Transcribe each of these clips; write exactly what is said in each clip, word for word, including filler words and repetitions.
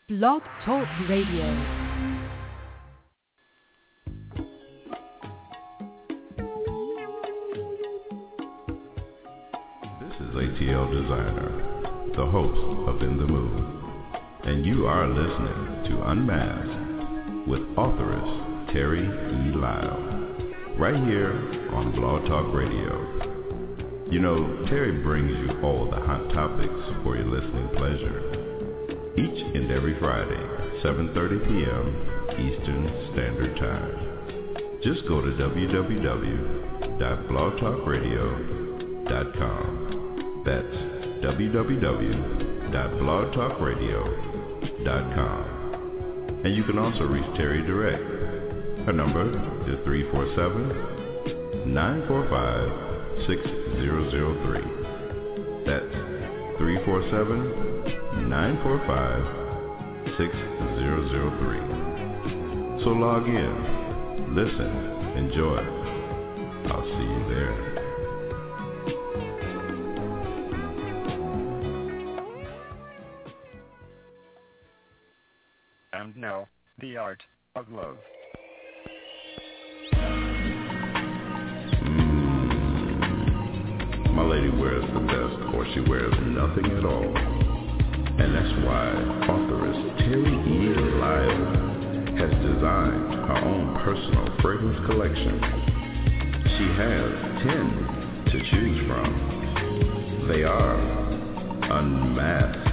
Blog Talk Radio. A T L Designer, the host of In the Mood, and you are listening to Unmasked with authoress Terry E. Lyle, right here on Blog Talk Radio. You know, Terry brings you all the hot topics for your listening pleasure, each and every Friday, seven thirty p.m. Eastern Standard Time. Just go to w w w dot blog talk radio dot com. That's w w w dot blog talk radio dot com. And you can also reach Terry direct. Her number is three four seven, nine four five, six zero zero three. That's three four seven, nine four five, six zero zero three. So log in, listen, enjoy. I'll see you there. And now, the art of love. Mm. My lady wears the best, or she wears nothing at all. And that's why authoress Terry E. Lyle has designed her own personal fragrance collection. She has ten to choose from. They are Unmasked,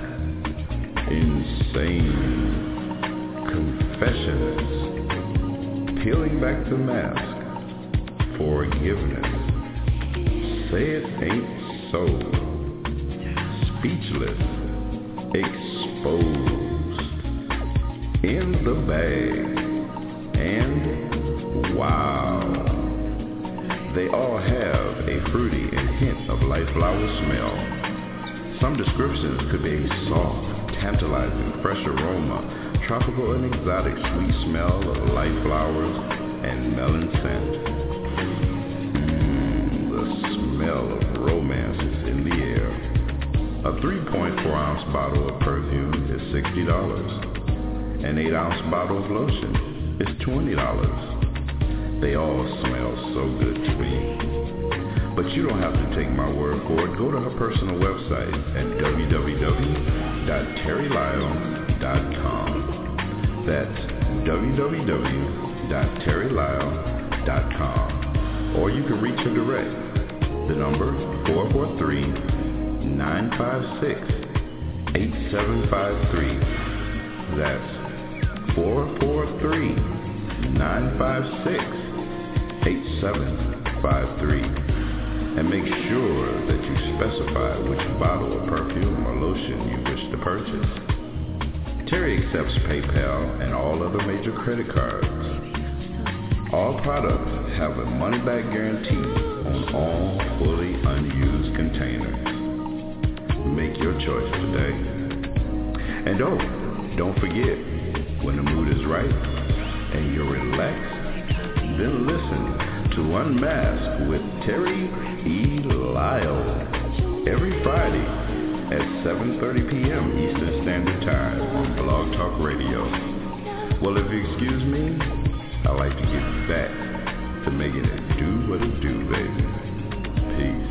Insane, Confessions, Peeling Back the Mask, Forgiveness, Say It Ain't So, Speechless, Exposed, In the Bag, and Wow. They all have a fruity and hint of light flower smell. Some descriptions could be a soft, tantalizing, fresh aroma, tropical and exotic sweet smell of light flowers and melon scent. Mmm, the smell of romance is in the air. A three point four ounce bottle of perfume is sixty dollars. An eight ounce bottle of lotion is twenty dollars. They all smell so good to me. But you don't have to take my word for it. Go to her personal website at w w w dot terry lyle dot com. That's w w w dot terry lyle dot com. Or you can reach her direct. The number four four three, nine five six, eight seven five three. That's four four three, nine five six, eight seven five three. And make sure that you specify which bottle of perfume or lotion you wish to purchase. Terry accepts PayPal and all other major credit cards. All products have a money-back guarantee on all fully unused containers. Make your choice today. And oh, don't forget, when the mood is right and you're relaxed, then listen to Unmasked with Terry E. Lyle every Friday at seven thirty p.m. Eastern Standard Time on Blog Talk Radio. Well, if you excuse me, I like to get back to making it do what it do, baby. Peace.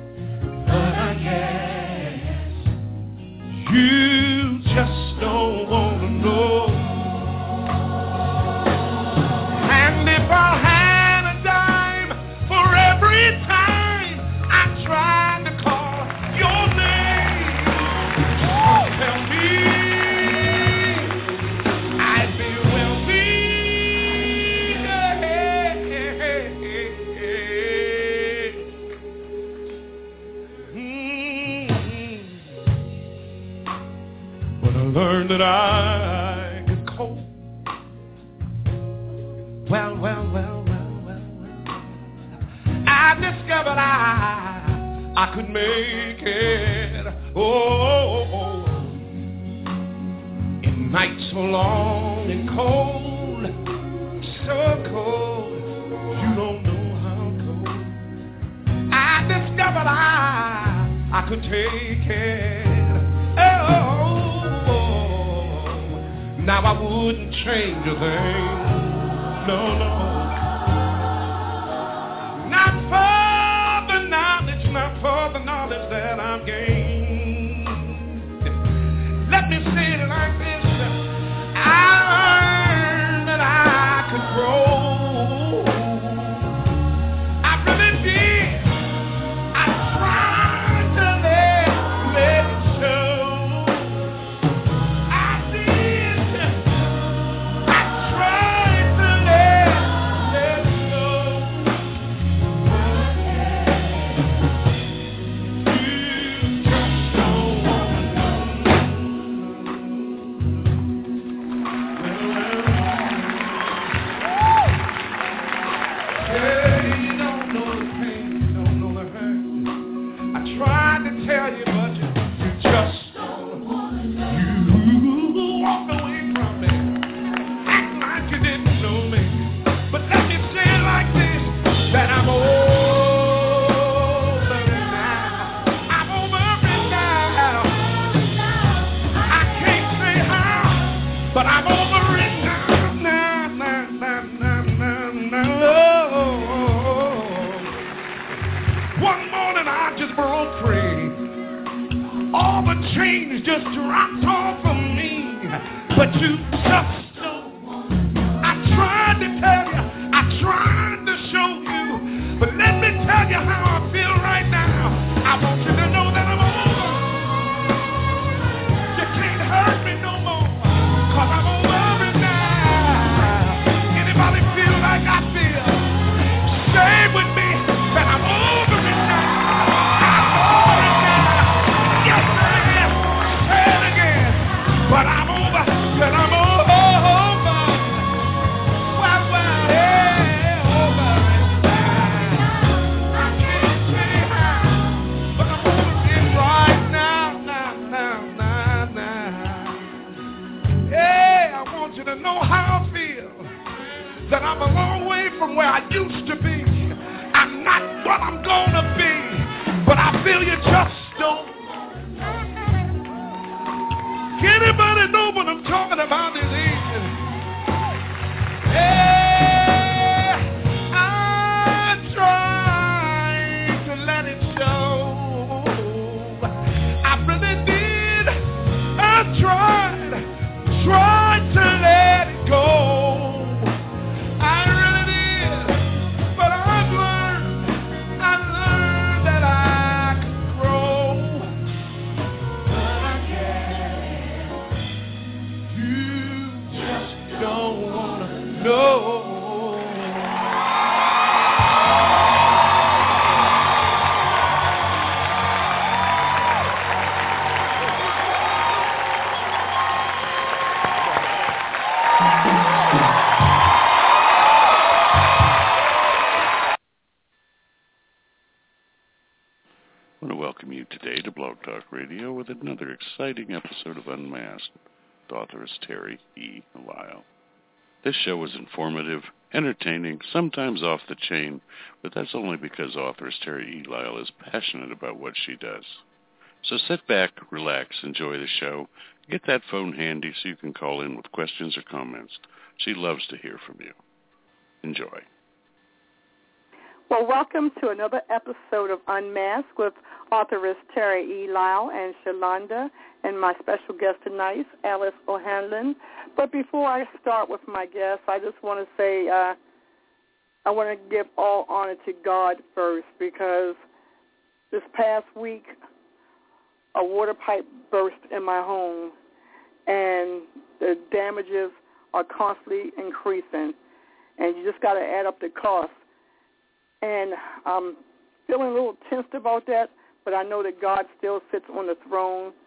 You just don't learned that I could cope. Well, well, well, well, well, well. I discovered I, I could make it. Oh, oh, oh. In nights so long and cold, so cold, you don't know how cold. I discovered I, I could take it. Oh, now I wouldn't change a thing. No, no. Not for the knowledge, not for the knowledge that I've gained. Let me say it like this. I learned that I could grow. I really did. I tried to let, let it show. I did. I tried to let, let it show. You just don't want to know. Yeah, you don't know the pain, you don't know the hurt. I tried to tell you, but you, you just don't want to know. You walked away from me, act like you didn't know me. But let me say it like this, that I'm over it now. I'm over it now. I can't say how, but I'm over it now. Now, now, now, now, now, now. One morning I just broke free. All the chains just dropped off of me. But you just don't want to know. I tried to tell you, I tried to show you. But let me tell you how I feel right now. I want you to know that I'm over. You can't hurt me no more, cause I'm over it now. Anybody feel like I feel? Say with me that I'm over it now. I'm over it now. Yes, I am. Say it again. But I'm over, that I'm over. Well, well, yeah, over it now. I can't say how, but I'm over it right now, now, now, now, now. Yeah, I want you to know how I feel. That I'm a long way from where I used to be. I'm not what I'm gonna be, but I feel you just don't. Anybody know what I'm talking about this evening? Yeah, I tried to let it show. I really did. I tried, tried to let it go. I really did, but I've learned, I learned that I could grow, but I can't. You just don't wanna know. I want to welcome you today to Blog Talk Radio with another exciting episode of Unmasked. The author is Terry E. Lyle. This show is informative, entertaining, sometimes off the chain, but that's only because author Terry E. Lyle is passionate about what she does. So sit back, relax, enjoy the show. Get that phone handy so you can call in with questions or comments. She loves to hear from you. Enjoy. Well, welcome to another episode of Unmasked with authoress Terry E. Lyle and Shalonda, and my special guest tonight is Alice O'Hanlon. But before I start with my guest, I just want to say uh, I want to give all honor to God first, because this past week a water pipe burst in my home, and the damages are constantly increasing, and you just got to add up the costs. And I'm feeling a little tensed about that, but I know that God still sits on the throne,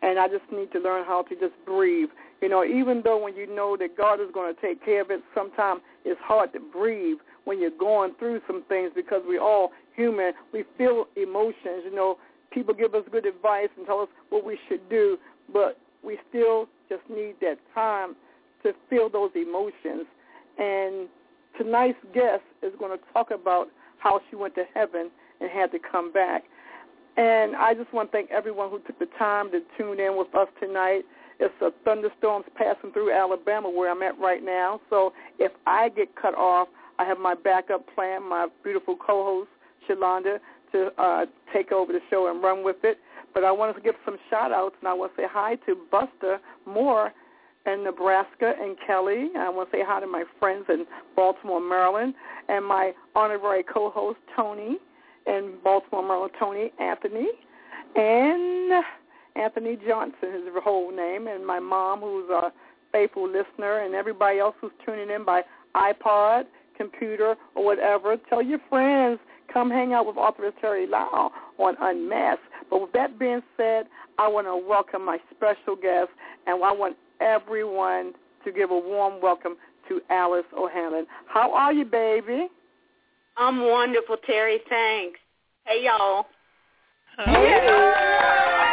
and I just need to learn how to just breathe. You know, even though when you know that God is going to take care of it, sometimes it's hard to breathe when you're going through some things because we're all human. We feel emotions. You know, people give us good advice and tell us what we should do, but we still just need that time to feel those emotions. And tonight's guest is going to talk about how she went to heaven and had to come back. And I just want to thank everyone who took the time to tune in with us tonight. It's a thunderstorms passing through Alabama where I'm at right now. So if I get cut off, I have my backup plan, my beautiful co-host, Shalonda, to uh, take over the show and run with it. But I wanted to give some shout-outs, and I want to say hi to Buster Moore in Nebraska and Kelly. I want to say hi to my friends in Baltimore, Maryland, and my honorary co-host, Tony, in Baltimore, Maryland, Tony Anthony, and Anthony Johnson, his whole name, and my mom, who's a faithful listener, and everybody else who's tuning in by iPod, computer, or whatever. Tell your friends, come hang out with Authoress Terry Lau on Unmasked. But with that being said, I want to welcome my special guest, and I want everyone to give a warm welcome to Alice O'Hanlon. How are you, baby? I'm wonderful, Terry. Thanks. Hey, y'all. Hey.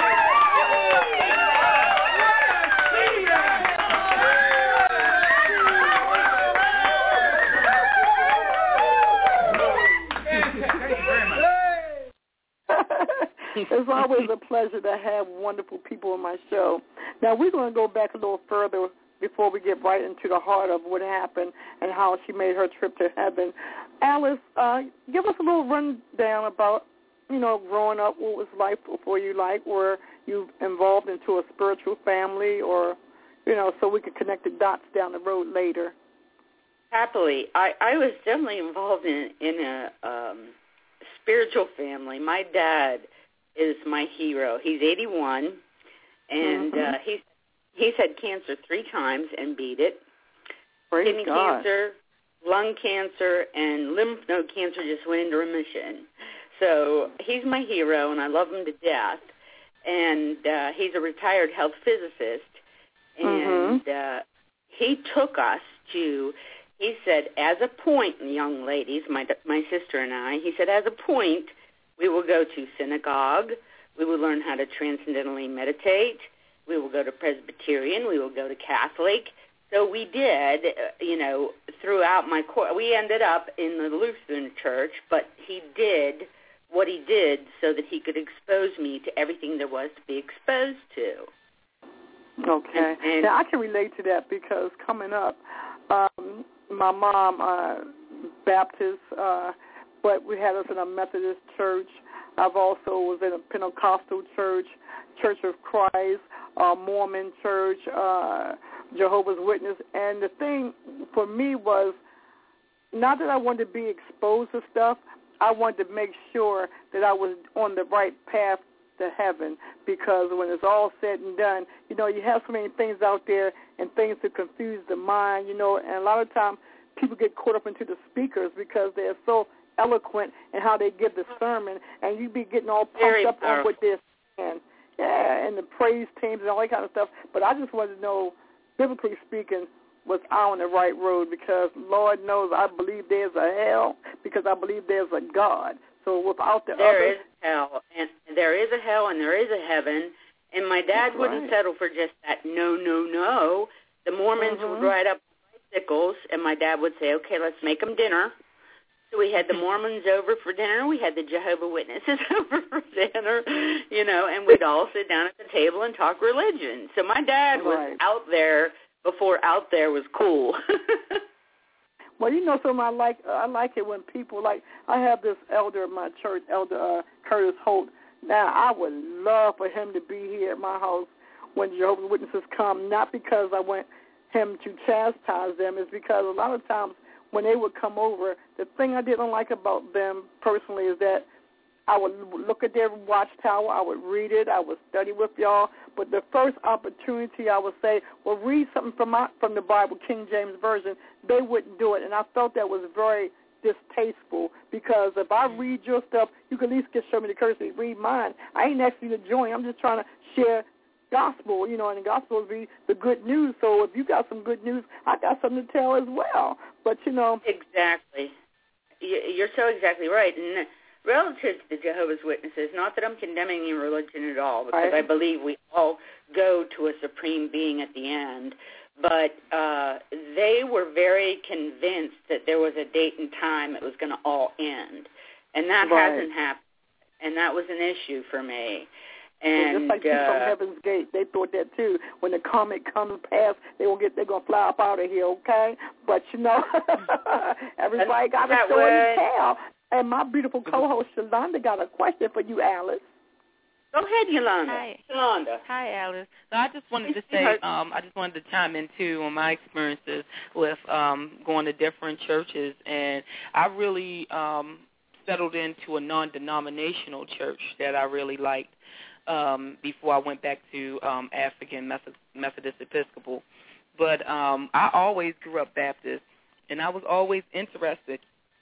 It's always a pleasure to have wonderful people on my show. Now, we're going to go back a little further before we get right into the heart of what happened and how she made her trip to heaven. Alice, uh, give us a little rundown about, you know, growing up, what was life for you like? Were you involved into a spiritual family or, you know, so we could connect the dots down the road later? Happily. I, I was definitely involved in, in a um, spiritual family. My dad is my hero. He's eighty-one, and mm-hmm. uh, he's he's had cancer three times and beat it. Praise Kidney God. cancer, lung cancer, and lymph node cancer just went into remission. So he's my hero, and I love him to death. And uh, he's a retired health physicist, and mm-hmm. uh, he took us to. He said, as a point, young ladies, my my sister and I, he said, as a point, we will go to synagogue. We will learn how to transcendentally meditate. We will go to Presbyterian. We will go to Catholic. So we did, you know, throughout my course. We ended up in the Lutheran church, but he did what he did so that he could expose me to everything there was to be exposed to. Okay. And, and now, I can relate to that because coming up, um, my mom, uh, Baptist, uh, but we had us in a Methodist church. I've also was in a Pentecostal church, Church of Christ, uh, Mormon church, uh, Jehovah's Witness. And the thing for me was not that I wanted to be exposed to stuff. I wanted to make sure that I was on the right path to heaven, because when it's all said and done, you know, you have so many things out there and things to confuse the mind, you know, and a lot of times people get caught up into the speakers because they're so eloquent in how they give the sermon, and you be getting all pumped Very up powerful. on what they're saying. Yeah, and the praise teams and all that kind of stuff. But I just wanted to know, biblically speaking, was I on the right road? Because Lord knows I believe there's a hell, because I believe there's a God. So without the there other, is hell, and there is a hell, and there is a heaven. And my dad That's wouldn't right. settle for just that. No, no, no. The Mormons Mhm. would ride up on bicycles, and my dad would say, "Okay, let's make them dinner." So we had the Mormons over for dinner. We had the Jehovah's Witnesses over for dinner, you know, and we'd all sit down at the table and talk religion. So my dad was Right. out there before out there was cool. Well, you know, something I like. I like it when people like. I have this elder in my church, Elder uh, Curtis Holt. Now, I would love for him to be here at my house when Jehovah's Witnesses come. Not because I want him to chastise them, it's because a lot of times when they would come over, the thing I didn't like about them personally is that I would look at their watchtower, I would read it, I would study with y'all, but the first opportunity I would say, well, read something from my, from the Bible, King James Version, they wouldn't do it, and I felt that was very distasteful, because if I read your stuff, you can at least get show me the courtesy to read mine. I ain't asking you to join. I'm just trying to share gospel, you know, and the gospel would be the good news. So if you got some good news, I got something to tell as well. But, you know. Exactly. You're so exactly right. And relative to the Jehovah's Witnesses, not that I'm condemning your religion at all, because right. I believe we all go to a supreme being at the end, but uh, they were very convinced that there was a date and time it was going to all end. And that right. hasn't happened. And that was an issue for me. And just like people uh, from Heaven's Gate, they thought that too. When the comet comes past, they will get they're gonna fly up out of here, okay? But you know, everybody got a story to tell. And my beautiful co-host Shalonda got a question for you, Alice. Go ahead, Yolanda. Hi, Shalonda. Hi, Alice. So I just wanted to say, um, I just wanted to chime in too on my experiences with um, going to different churches, and I really um, settled into a non-denominational church that I really liked. Um, before I went back to um, African Methodist Episcopal. But um, I always grew up Baptist, and I was always interested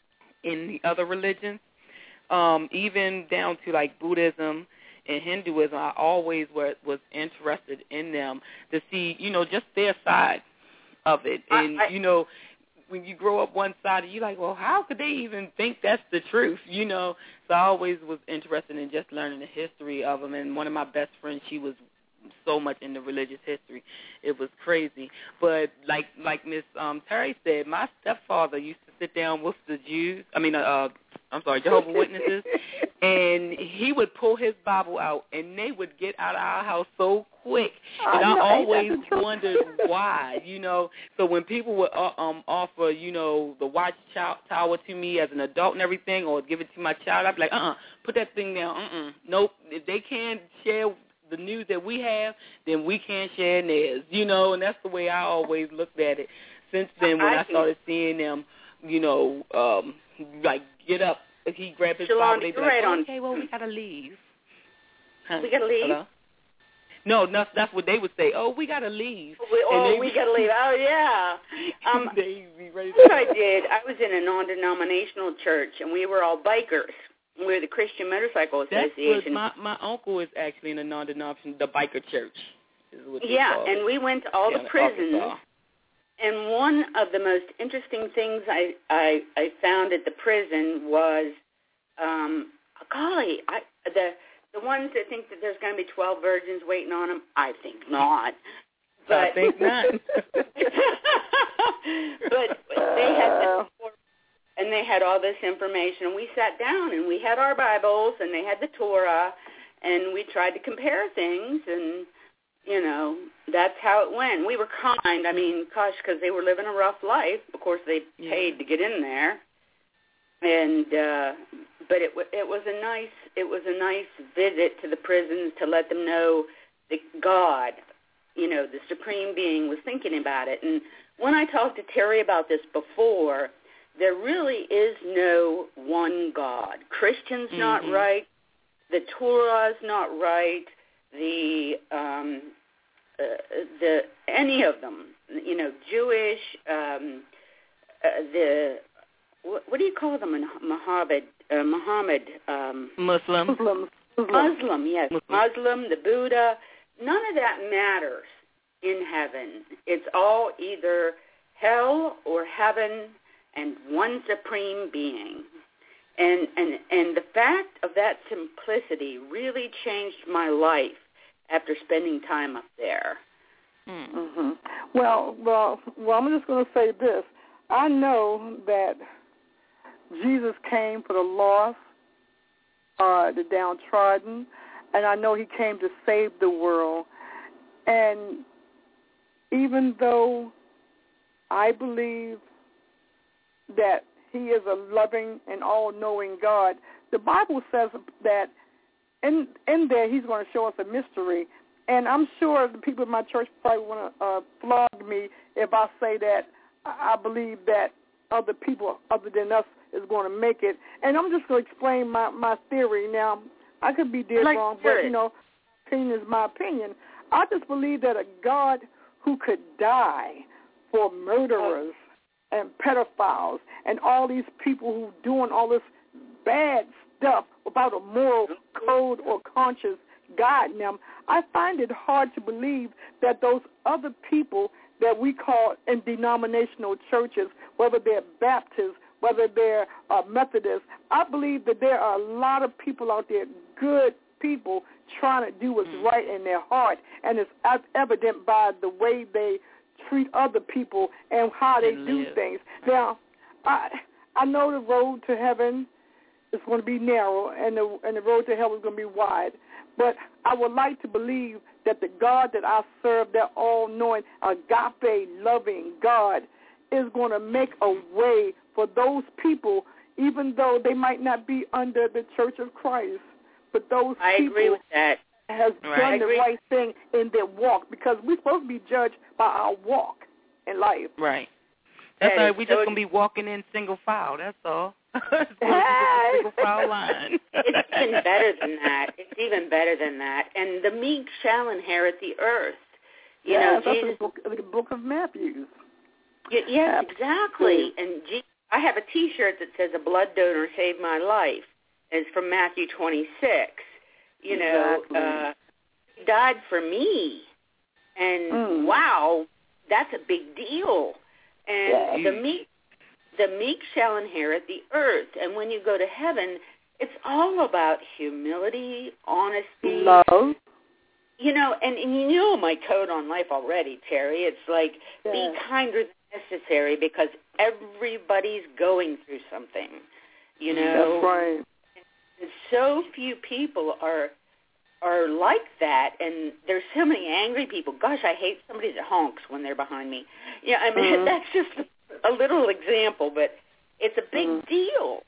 in the other religions, um, even down to like Buddhism and Hinduism. I always were, was interested in them to see, you know, just their side of it. And, I, I, you know, when you grow up one side, you're like, well, how could they even think that's the truth, you know? So I always was interested in just learning the history of them. And one of my best friends, she was so much into religious history. It was crazy. But like like Miss um, Terry said, my stepfather used to sit down with the Jews, I mean, uh, I'm sorry, Jehovah's Witnesses, and he would pull his Bible out, and they would get out of our house so quick. And I, I always wondered why, you know. So when people would uh, um offer, you know, the watch tower to me as an adult and everything, or give it to my child, I'd be like, uh-uh, put that thing down, uh-uh. Nope, if they can't share the news that we have, then we can't share theirs, you know, and that's the way I always looked at it. Since then, when I, I started seeing them, you know, um, like, get up, if he grabbed his Bible, they'd be like, oh, okay, well, we got to leave. Huh? We got to leave? Hello? No, no, that's what they would say. Oh, we got to leave. We, oh, we got to leave. Oh, yeah. Um, they be ready to what I did, I was in a non-denominational church, and we were all bikers. We're the Christian Motorcycle Association. That's what my, my uncle is actually in a non-denominational, the biker church. Is what yeah, and it. we went to all yeah, the prisons. Arkansas. And one of the most interesting things I, I, I found at the prison was, um, golly, I, the the ones that think that there's going to be twelve virgins waiting on them, I think not. But, I think not. but they had the, and they had all this information, and we sat down and we had our Bibles and they had the Torah, and we tried to compare things, and you know, that's how it went. We were kind. I mean, gosh, because they were living a rough life. Of course, they yeah. paid to get in there, and uh, but it it was a nice it was a nice visit to the prisons to let them know that God, you know, the Supreme Being was thinking about it. And when I talked to Terry about this before, there really is no one God. Christian's mm-hmm. not right. The Torah's not right. The um, uh, the any of them, you know, Jewish, um, uh, the what, what do you call them? Muhammad, uh, Muhammad, um, Muslim, Muslim, Muslim, yes, Muslim. Muslim, the Buddha. None of that matters in heaven. It's all either hell or heaven, and one supreme being. And, and and the fact of that simplicity really changed my life after spending time up there. Mm-hmm. Well, well, well, I'm just going to say this. I know that Jesus came for the lost, uh, the downtrodden, and I know he came to save the world. And even though I believe that he is a loving and all-knowing God, the Bible says that in in there he's going to show us a mystery. And I'm sure the people in my church probably want to uh, flog me if I say that I believe that other people other than us is going to make it. And I'm just going to explain my, my theory. Now, I could be dead like wrong, but, you know, opinion is my opinion. I just believe that a God who could die for murderers and pedophiles and all these people who doing all this bad stuff without a moral code or conscience guiding them, I find it hard to believe that those other people that we call in denominational churches, whether they're Baptists, whether they're uh, Methodists, I believe that there are a lot of people out there, good people, trying to do what's mm. right in their heart, and it's evident by the way they treat other people and how they, they do things. Now, I I know the road to heaven is going to be narrow, and the and the road to hell is going to be wide, but I would like to believe that the God that I serve, that all-knowing, agape, loving God, is going to make a way for those people, even though they might not be under the Church of Christ, but those I people agree with that. has right. done the right thing in their walk, because we're supposed to be judged by our walk in life. Right. That's that right. We're so just going to be walking in single file. That's all. It's going to be a single file line. It's even better than that. It's even better than that. And the meek shall inherit the earth. You yeah, know, that's Jesus, the book, the book of Matthew. Y- yes, exactly. And Je- I have a T-shirt that says, "A blood donor saved my life." It's from Matthew twenty-six. You know, exactly. uh, he died for me. And, mm. wow, that's a big deal. And yeah. the meek the meek shall inherit the earth. And when you go to heaven, it's all about humility, honesty. Love. You know, and, and you know my code on life already, Terry. It's like, yeah. be kinder than necessary, because everybody's going through something. You know? That's right. And so few people are are like that, and there's so many angry people. Gosh, I hate somebody that honks when they're behind me. Yeah, I mean, mm-hmm. that's just a little example, but it's a big mm-hmm. deal.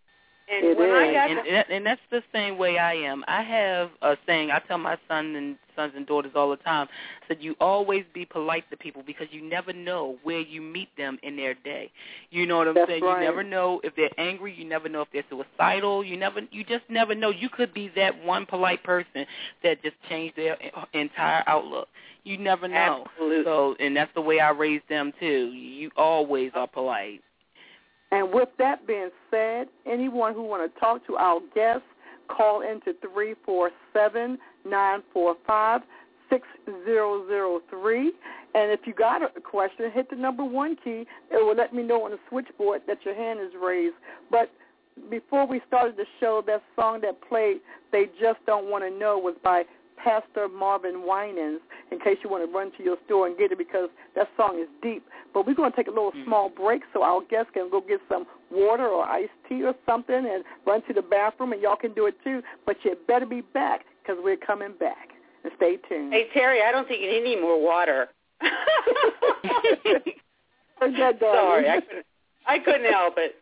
And it when is. I got and, the, and, and that's the same way I am. I have a saying. I tell my son and sons and daughters all the time. I said, you always be polite to people, because you never know where you meet them in their day. You know what I'm that's saying? Right. You never know if they're angry. You never know if they're suicidal. You never. You just never know. You could be that one polite person that just changed their entire outlook. You never know. Absolutely. So, and that's the way I raised them too. You always are polite. And with that being said, anyone who want to talk to our guests, call into three four seven, nine four five, six zero zero three. And if you got a question, hit the number one key. It will let me know on the switchboard that your hand is raised. But before we started the show, that song that played, They Just Don't Want to Know, was by Pastor Marvin Winans, in case you want to run to your store and get it, because that song is deep. But we're going to take a little mm-hmm. small break so our guests can go get some water or iced tea or something and run to the bathroom, and y'all can do it too. But you better be back, because we're coming back. And stay tuned. Hey, Terry, I don't think you need any more water. that, Sorry, I couldn't, I couldn't help it.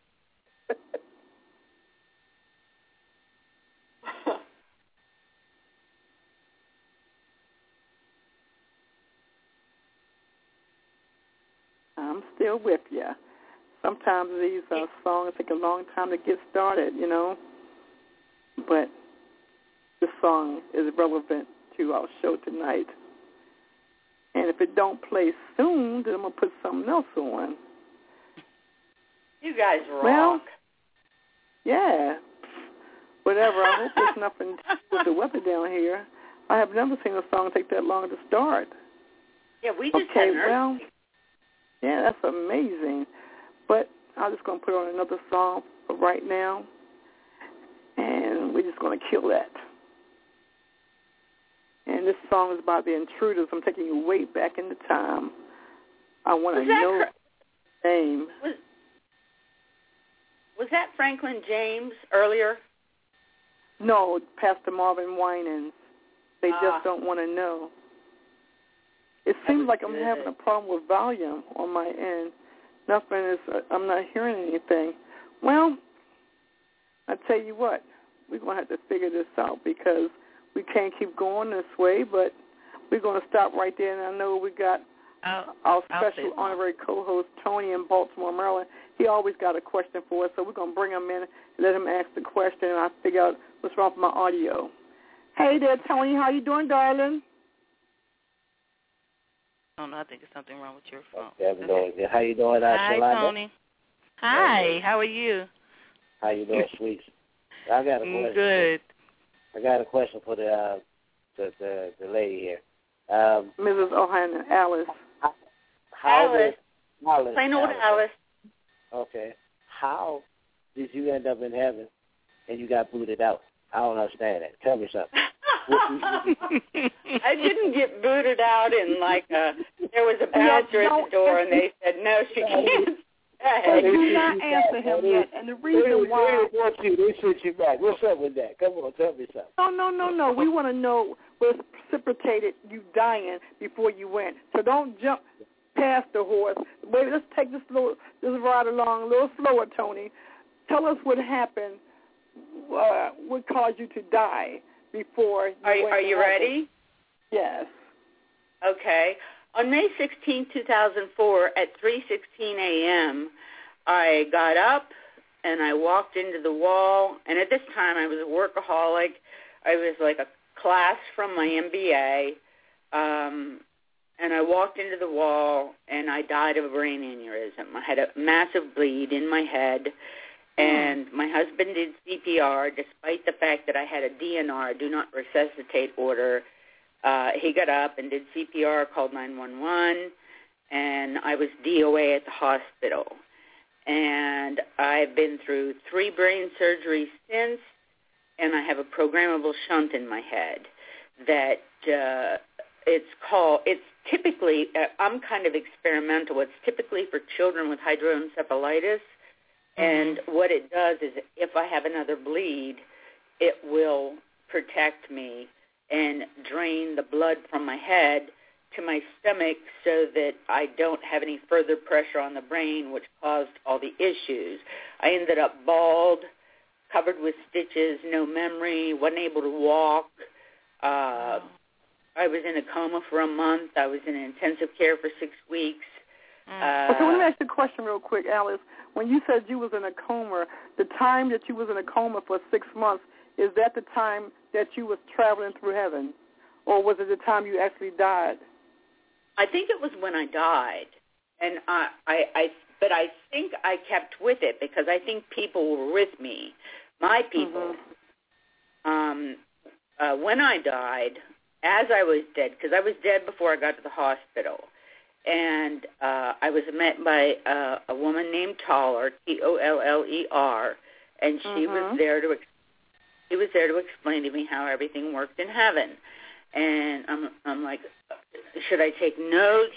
I'm still with you. Sometimes these uh, songs take a long time to get started, you know. But this song is relevant to our show tonight. And if it don't play soon, then I'm going to put something else on. You guys rock. Well, yeah. Whatever. I hope there's nothing with the weather down here. I have never seen a song take that long to start. Yeah, we just okay, had an well, earthquake. Yeah, that's amazing. But I'm just going to put on another song for right now, and we're just going to kill that. And this song is about the Intruders. I'm taking you way back into time. I want to know the name. Was, was that Franklin James earlier? No, Pastor Marvin Winans. They Ah. just don't want to know. It seems like I'm good. having a problem with volume on my end. Nothing is, uh, I'm not hearing anything. Well, I tell you what, we're going to have to figure this out, because we can't keep going this way, but we're going to stop right there. And I know we got I'll, our I'll special honorary co-host, Tony in Baltimore, Maryland. He always got a question for us, so we're going to bring him in and let him ask the question, and I'll figure out what's wrong with my audio. Hey there, Tony. How you doing, darling? I don't know. I think there's something wrong with your phone. Yeah, I'm doing good. How you doing, uh, Hi, Shalonda? Tony. Hi. How are you? How you doing, sweet? I got a question. Good. I got a question for the uh, the the, the lady here. Um, Missus O'Hanlon, Alice. How, how Alice. Did, Alice. Plain old Alice. Alice. Okay. How did you end up in heaven and you got booted out? I don't understand that. Tell me something. I didn't get booted out in like a, there was a bouncer at the door and they said, no, she can't But stay. do not answer him yet. And the reason why. They want you. They sent you back. What's up with that? Come on, tell me something. No, no, no, no. We want to know what precipitated you dying before you went. So don't jump past the horse. Wait, let's take this little, this ride along a little slower, Tony. Tell us what happened, uh, what caused you to die before you Are you, went are to you heaven. ready? Yes. Okay. On May sixteenth, two thousand four, at three sixteen a.m., I got up and I walked into the wall. And at this time, I was a workaholic. I was like a class from my M B A. Um, and I walked into the wall, and I died of a brain aneurysm. I had a massive bleed in my head. And my husband did C P R, despite the fact that I had a D N R, do not resuscitate order. Uh, he got up and did C P R, called nine one one, and I was D O A at the hospital. And I've been through three brain surgeries since, and I have a programmable shunt in my head that uh, it's called, it's typically, uh, I'm kind of experimental. It's typically for children with hydroencephalitis. And what it does is if I have another bleed, it will protect me and drain the blood from my head to my stomach so that I don't have any further pressure on the brain, which caused all the issues. I ended up bald, covered with stitches, no memory, wasn't able to walk. Uh, I was in a coma for a month. I was in intensive care for six weeks. Uh, okay, let me ask you a question real quick, Alice. When you said you was in a coma, the time that you was in a coma for six months, is that the time that you was traveling through heaven? Or was it the time you actually died? I think it was when I died. And I, I, I but I think I kept with it because I think people were with me, my people. Mm-hmm. Um, uh, when I died, as I was dead, because I was dead before I got to the hospital, and uh, I was met by uh, a woman named Toller, T O L L E R, and she mm-hmm. was there to she was there to explain to me how everything worked in heaven. And I'm I'm like, should I take notes?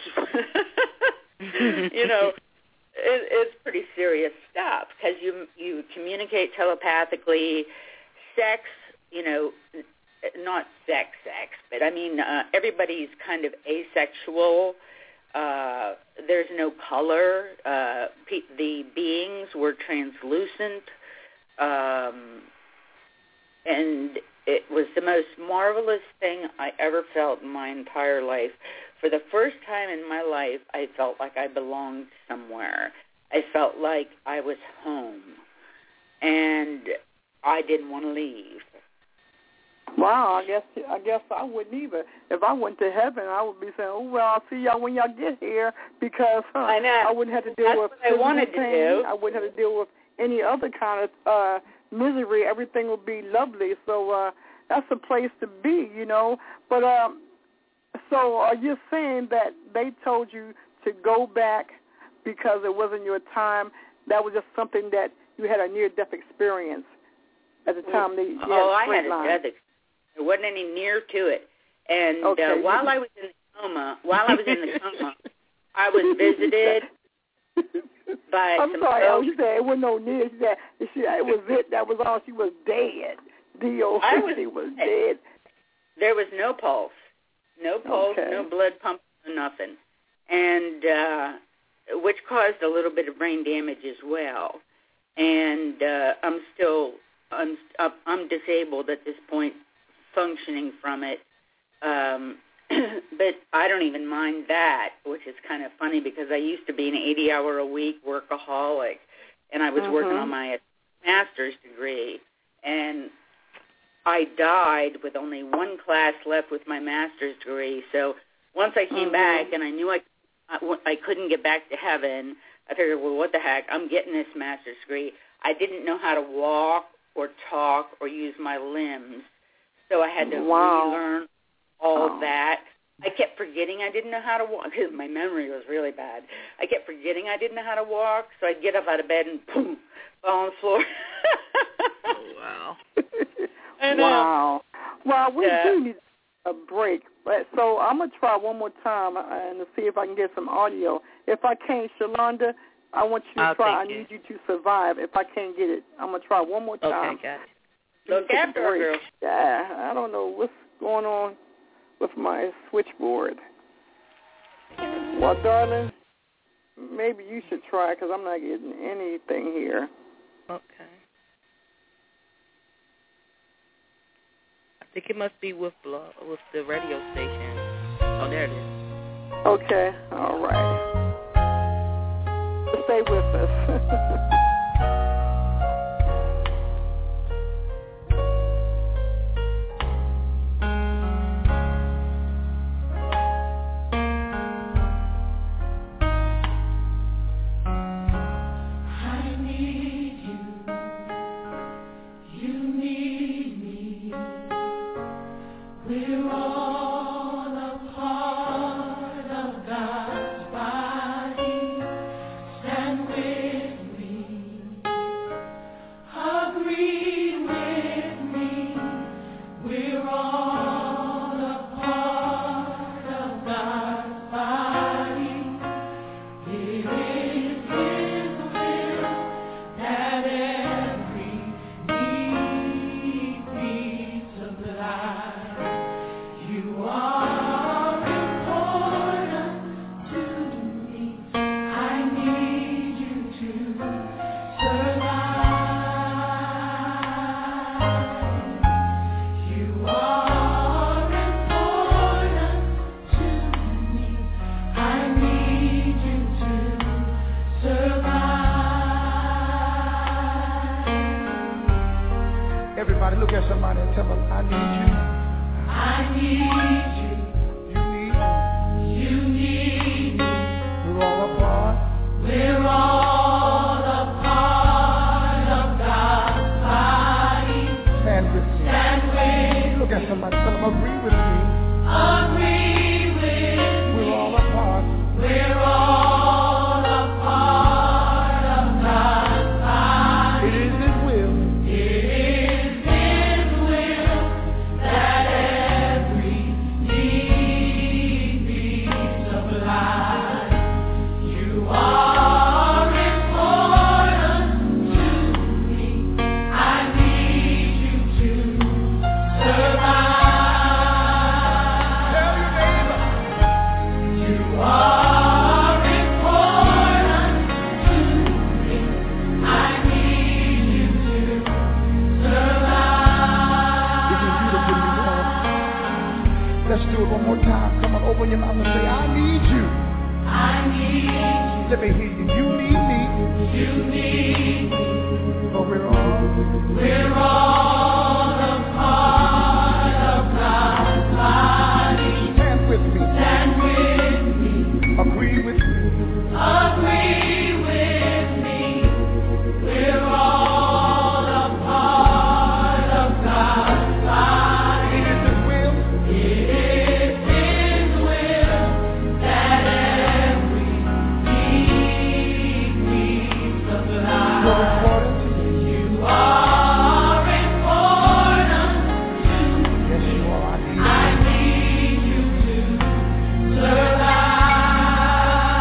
you know, it, it's pretty serious stuff because you you communicate telepathically. Sex, you know, not sex, sex, but I mean uh, everybody's kind of asexual. Uh, there's no color. Uh, pe- the beings were translucent, um, and it was the most marvelous thing I ever felt in my entire life. For the first time in my life, I felt like I belonged somewhere. I felt like I was home, and I didn't want to leave. Wow, I guess I guess I wouldn't either. If I went to heaven, I would be saying, "Oh well, I'll see y'all when y'all get here," because huh, I know I wouldn't have to deal That's with what I wanted to pain. do. I wouldn't have to deal with any other kind of uh, misery. Everything would be lovely. So uh, that's a place to be, you know. But um, so are you saying that they told you to go back because it wasn't your time? That was just something that you had a near-death experience at the time. That you had oh, a I had a line. death experience. There wasn't any near to it. And okay. uh, while I was in the coma, while I was in the coma, I was visited by I'm some sorry, folks. she said it wasn't no near. She said, she, it was it. That was all. She was dead. D O I was She was dead. dead. There was no pulse, no pulse, Okay. no blood pump, no nothing, and uh, which caused a little bit of brain damage as well. And uh, I'm still, I'm, I'm disabled at this point, functioning from it. Um, but I don't even mind that, which is kind of funny because I used to be an eighty-hour-a-week workaholic, and I was Mm-hmm. working on my master's degree, and I died with only one class left with my master's degree. So once I came mm-hmm. back and I knew I, I couldn't get back to heaven, I figured, well, what the heck, I'm getting this master's degree. I didn't know how to walk or talk or use my limbs, so I had to wow. relearn all Oh. that. I kept forgetting I didn't know how to walk because my memory was really bad. I kept forgetting I didn't know how to walk, so I'd get up out of bed and boom, fall on the floor. Oh, wow. And, uh, Wow. Well, we yeah. do need a break. But so I'm going to try one more time and to see if I can get some audio. If I can't, Shalonda, I want you to I'll try. I take need it. you to survive. If I can't get it, I'm going to try one more time. Okay, got it. Look Take a after her, break. girl. Yeah, I don't know what's going on with my switchboard. Well, darling, maybe you should try because I'm not getting anything here. Okay. I think it must be with blo- with the radio station. Oh, there it is. Okay, all right. Stay with us. Everybody look at somebody and tell them, I need you. I need you. You need me. You need me. We're all a part. We're all a part of God's body. Stand with me. Stand with Look at somebody, tell them, agree with me. Agree with We're me. all a part. We're all a part of God's body. It is His will. It is His will that every need be supplied. You are important to me. I need you to survive. Tell your neighbor. You are important to me. I need you to survive. This is beautiful, you all. Let's do it one more time. Come on, open your mouth and say, I need you. I need you. Let me hear you. You need me. You need me. But we're all. We're all a part of God's body. Stand with me. Stand with me. Agree with me. Agree with me. We're all a part of God's body. It is His will. It is His will that every need be supplied. You're important. You are important to Yes, me. you are. I need I need you to survive.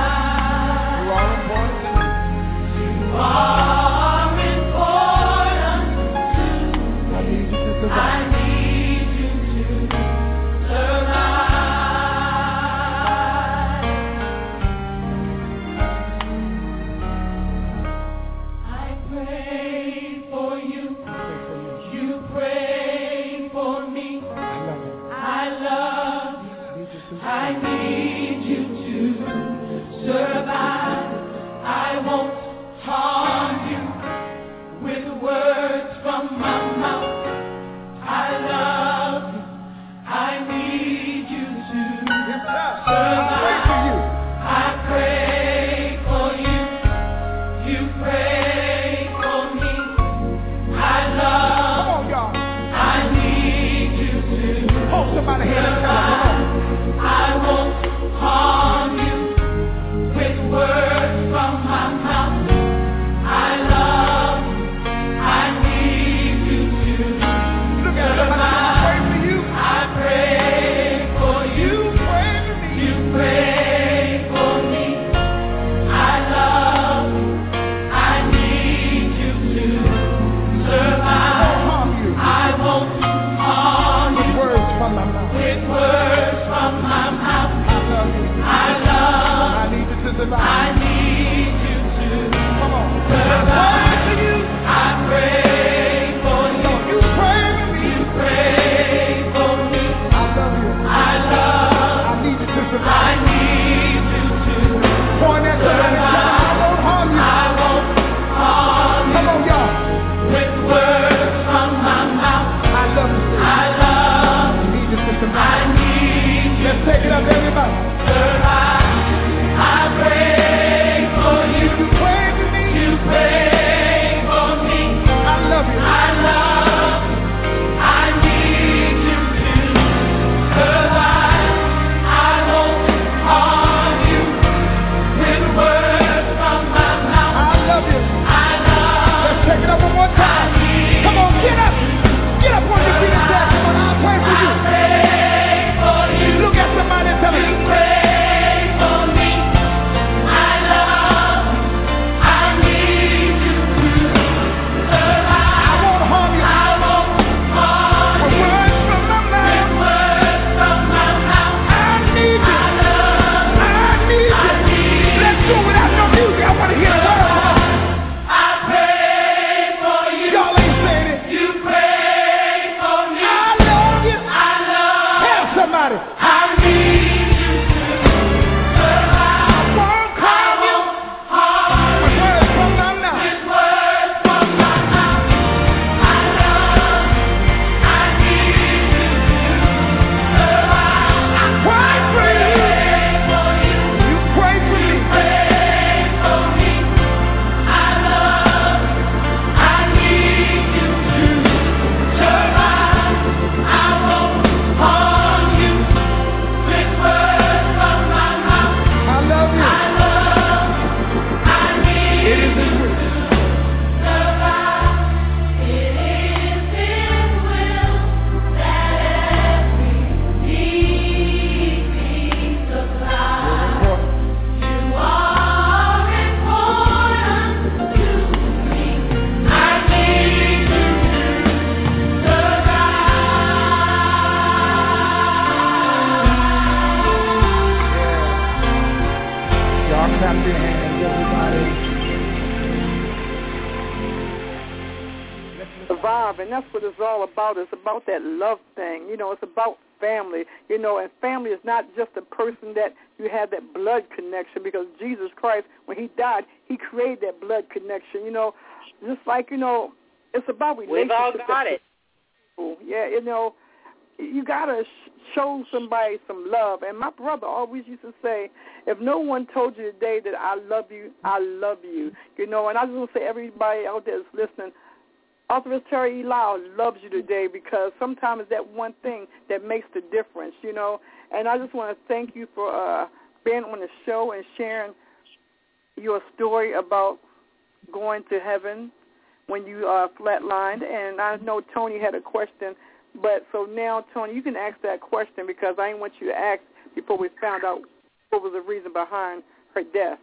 clap your hands, everybody. Survive, and that's what it's all about. It's about that love thing. You know, it's about family. You know, and family is not just a person that you have that blood connection, because Jesus Christ, when he died, he created that blood connection. You know, just like, you know, it's about relationships. We've all got it. Yeah, you know, you got to sh- show somebody some love. And my brother always used to say, if no one told you today that I love you, I love you. You know, and I just want to say, everybody out there that's listening, Authoress Terry E. Lyle loves you today, because sometimes it's that one thing that makes the difference, you know. And I just want to thank you for uh, being on the show and sharing your story about going to heaven when you uh, flatlined. And I know Tony had a question, but so now, Tony, you can ask that question, because I didn't want you to ask before we found out what was the reason behind her death.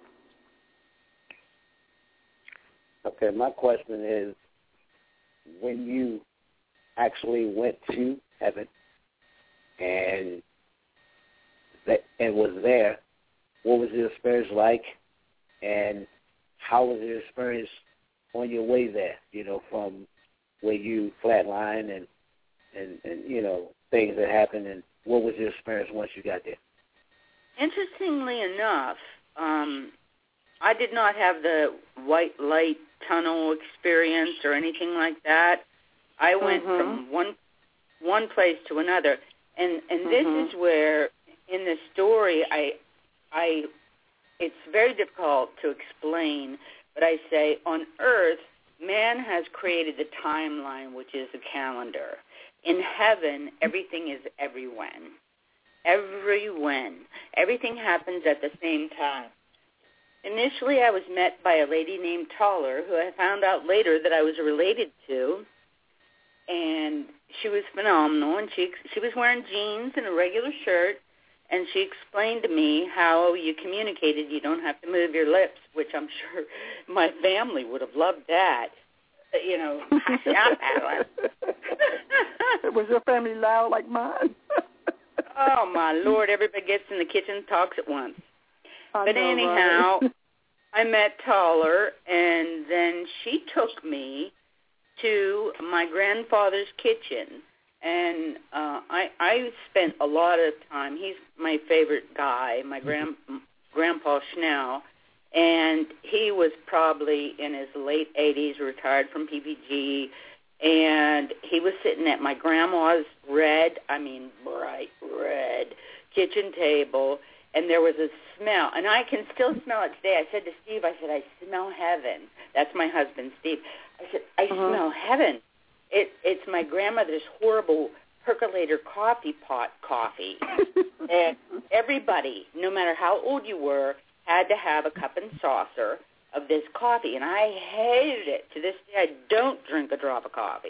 Okay, my question is, when you actually went to heaven and that, and was there, what was your experience like, and how was your experience on your way there, you know, from where you flatlined and, and, and, you know, things that happened, and what was your experience once you got there? Interestingly enough, um, I did not have the white light tunnel experience or anything like that. I went mm-hmm. from one one place to another, and and mm-hmm. this is where in the story I I it's very difficult to explain, but I say on Earth man has created the timeline, which is a calendar. In heaven, everything is every when. Every when. Everything happens at the same time. Initially, I was met by a lady named Taller, who I found out later that I was related to, and she was phenomenal, and she she was wearing jeans and a regular shirt, and she explained to me how you communicated. You don't have to move your lips, which I'm sure my family would have loved that. You know, was your family loud like mine? Oh, my Lord, everybody gets in the kitchen and talks at once. I but know, anyhow, right? I met Taller, and then she took me to my grandfather's kitchen, and uh, I, I spent a lot of time. He's my favorite guy, my grand, Grandpa Schnell, and he was probably in his late eighties, retired from P P G, and he was sitting at my grandma's red, I mean bright red, kitchen table, and there was a smell, and I can still smell it today. I said to Steve, I said, I smell heaven. That's my husband, Steve. I said, I uh-huh. smell heaven. It, it's my grandmother's horrible percolator coffee pot coffee. And everybody, no matter how old you were, had to have a cup and saucer of this coffee, and I hated it. To this day, I don't drink a drop of coffee.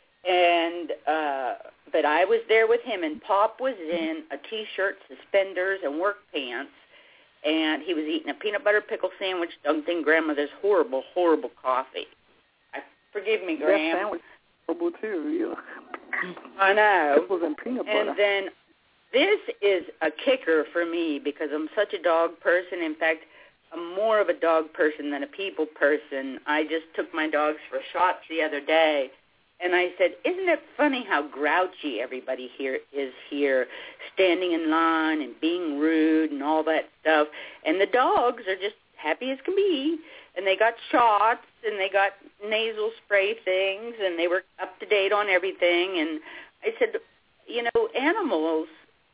And uh, but I was there with him, and Pop was in a T-shirt, suspenders, and work pants, and he was eating a peanut butter pickle sandwich dunked in Grandmother's horrible, horrible coffee. I, forgive me, Graham. That sandwich was horrible, too. Yeah. I know. It was in peanut butter. And then this is a kicker for me, because I'm such a dog person. In fact, I'm more of a dog person than a people person. I just took my dogs for shots the other day, and I said, isn't it funny how grouchy everybody here is here, standing in line and being rude and all that stuff, and the dogs are just happy as can be, and they got shots, and they got nasal spray things, and they were up to date on everything, and I said, you know, animals,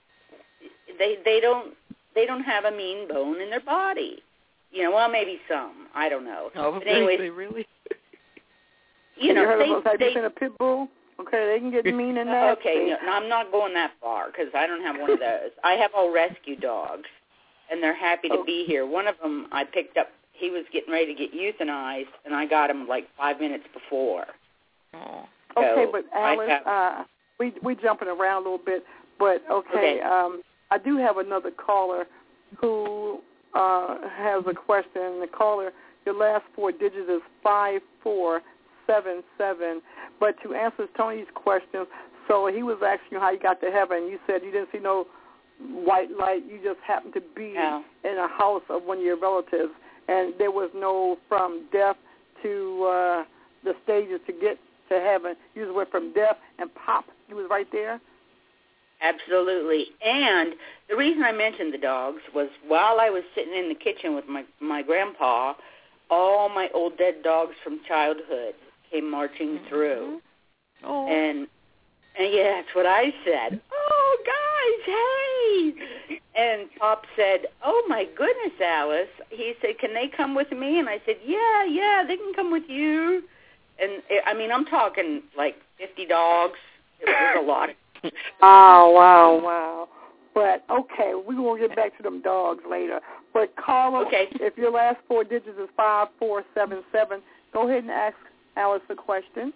they they don't they don't have a mean bone in their body. You know, well, maybe some. I don't know. Oh, but anyways, they really? You know, you heard they, about, have they, you seen a pit bull? Okay, they can get mean in that. Okay, no, no, I'm not going that far, because I don't have one of those. I have all rescue dogs, and they're happy to oh. be here. One of them I picked up. He was getting ready to get euthanized, and I got him like five minutes before. Oh. So okay, but Alice, have, uh, we we jumping around a little bit, but okay, okay. Um, I do have another caller who uh, has a question. The caller, your last four digits is five four seven seven. But to answer Tony's question, so he was asking you how you got to heaven. You said you didn't see no white light. You just happened to be Yeah. in a house of one of your relatives, and there was no from death to uh, the stages to get to heaven. You just went from death and pop, you was right there. Absolutely. And the reason I mentioned the dogs was while I was sitting in the kitchen with my, my grandpa, all my old dead dogs from childhood came marching Mm-hmm. through. Oh. And, and yeah, that's what I said. Oh, guys, hey! And Pop said, oh, my goodness, Alice. He said, can they come with me? And I said, yeah, yeah, they can come with you. And, I mean, I'm talking like fifty dogs. It was a lot. Oh, wow, wow. But, okay, we're going to get back to them dogs later. But, Carla, Okay. if your last four digits is five four seven seven, go ahead and ask Alice a question.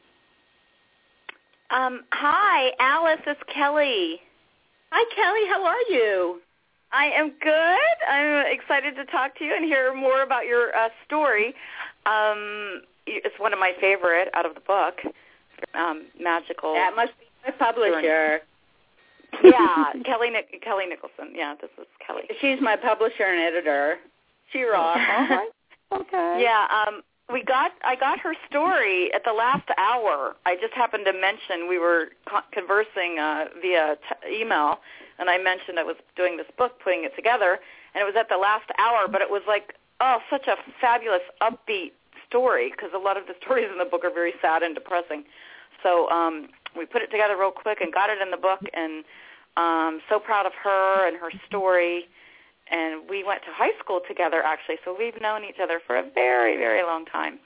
Um, hi, Alice, it's Kelly. Hi, Kelly. How are you? I am good. I'm excited to talk to you and hear more about your uh, story. Um, it's one of my favorite out of the book, um, Magical. That must be my publisher. Yeah, Kelly Nic- Kelly Nicholson. Yeah, this is Kelly. She's my publisher and editor. She rocks. All right. Okay. Yeah, um, we got I got her story at the last hour. I just happened to mention we were co- conversing uh, via t- email, and I mentioned I was doing this book, putting it together, and it was at the last hour. But it was like, oh, such a fabulous, upbeat story, because a lot of the stories in the book are very sad and depressing. So um, we put it together real quick and got it in the book, and um, so proud of her and her story. And we went to high school together, actually, so we've known each other for a very, very long time.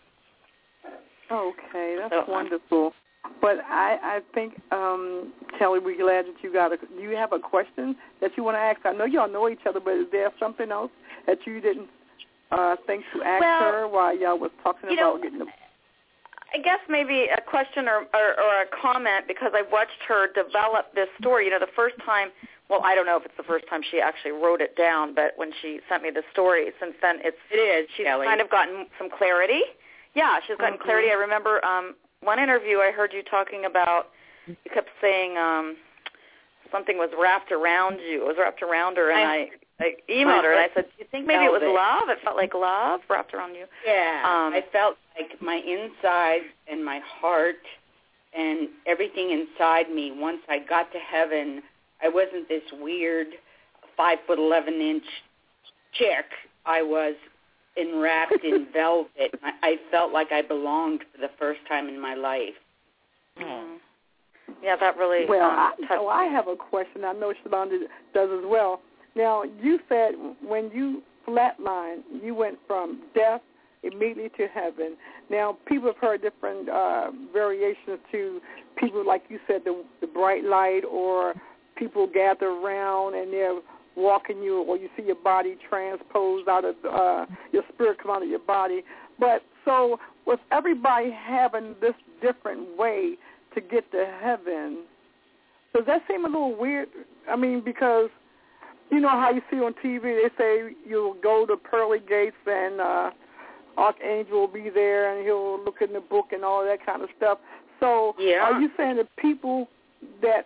Okay, that's So, um, wonderful. But I, I think, um, Kelly, we're glad that you got a, do you have a question that you want to ask? I know y'all know each other, but is there something else that you didn't uh, think to ask Well, her while y'all was talking you about know, getting the... I guess maybe a question or, or, or a comment, because I watched her develop this story. You know, the first time, well, I don't know if it's the first time she actually wrote it down, but when she sent me the story, since then it's It is, she's Kelly. kind of gotten some clarity. Yeah, she's gotten Mhm. clarity. I remember um, one interview I heard you talking about, you kept saying um, something was wrapped around you. It was wrapped around her, and I, I, I emailed her, and I said, do you think maybe it was Velvet. love? It felt like love wrapped around you. Yeah, Um, I felt like my inside and my heart and everything inside me, once I got to heaven, I wasn't this weird five foot eleven inch chick. I was enwrapped in velvet. I, I felt like I belonged for the first time in my life. Mm. Yeah, that really Well, um, I, touched oh, I have a question. I know Shalonda does as well. Now, you said when you flatlined, you went from death immediately to heaven. Now, people have heard different uh, variations to people, like you said, the, the bright light, or people gather around and they're walking you, or you see your body transposed out of, uh, your spirit come out of your body. But so with everybody having this different way to get to heaven, does that seem a little weird? I mean, because you know how you see on T V, they say you'll go to pearly gates and uh, Archangel will be there and he'll look in the book and all that kind of stuff. So Yeah. are you saying that people that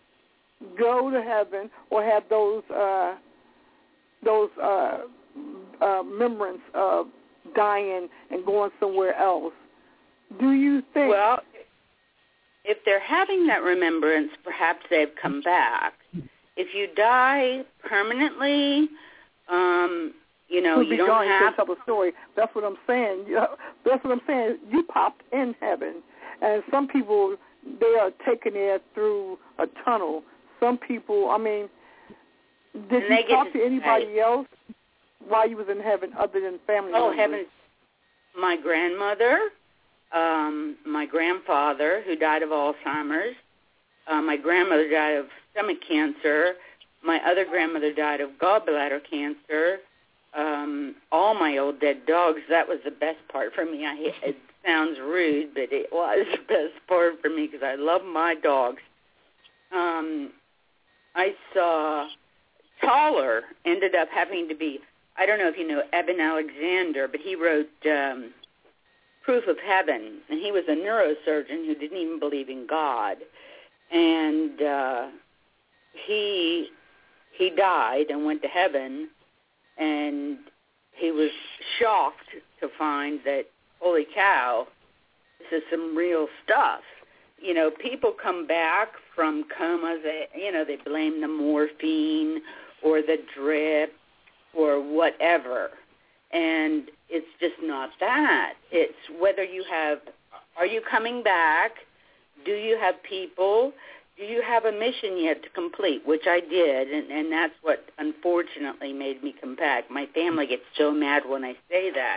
go to heaven or have those uh, those uh, uh, remembrance of dying and going somewhere else, do you think... Well, if they're having that remembrance, perhaps they've come back. If you die permanently, um, you know, We'll you be don't going have... to tell the story. That's what I'm saying. You know, that's what I'm saying. You popped in heaven, and some people, they are taken there through a tunnel. Some people, I mean, did And they you get talk to to anybody say- else while you was in heaven other than family Oh, members? heavens. My grandmother, um, my grandfather, who died of Alzheimer's, uh, my grandmother died of stomach cancer, my other grandmother died of gallbladder cancer, um, all my old dead dogs. That was the best part for me. I, it sounds rude, but it was the best part for me because I love my dogs. Um, I saw Taller ended up having to be, I don't know if you know Eben Alexander, but he wrote um, Proof of Heaven, and he was a neurosurgeon who didn't even believe in God. And uh, he he died and went to heaven, and he was shocked to find that, holy cow, this is some real stuff. You know, people come back from comas, they, you know, they blame the morphine or the drip or whatever, and it's just not that. It's whether you have, are you coming back? Do you have people? Do you have a mission yet to complete, which I did, and, and that's what unfortunately made me come back. My family gets so mad when I say that,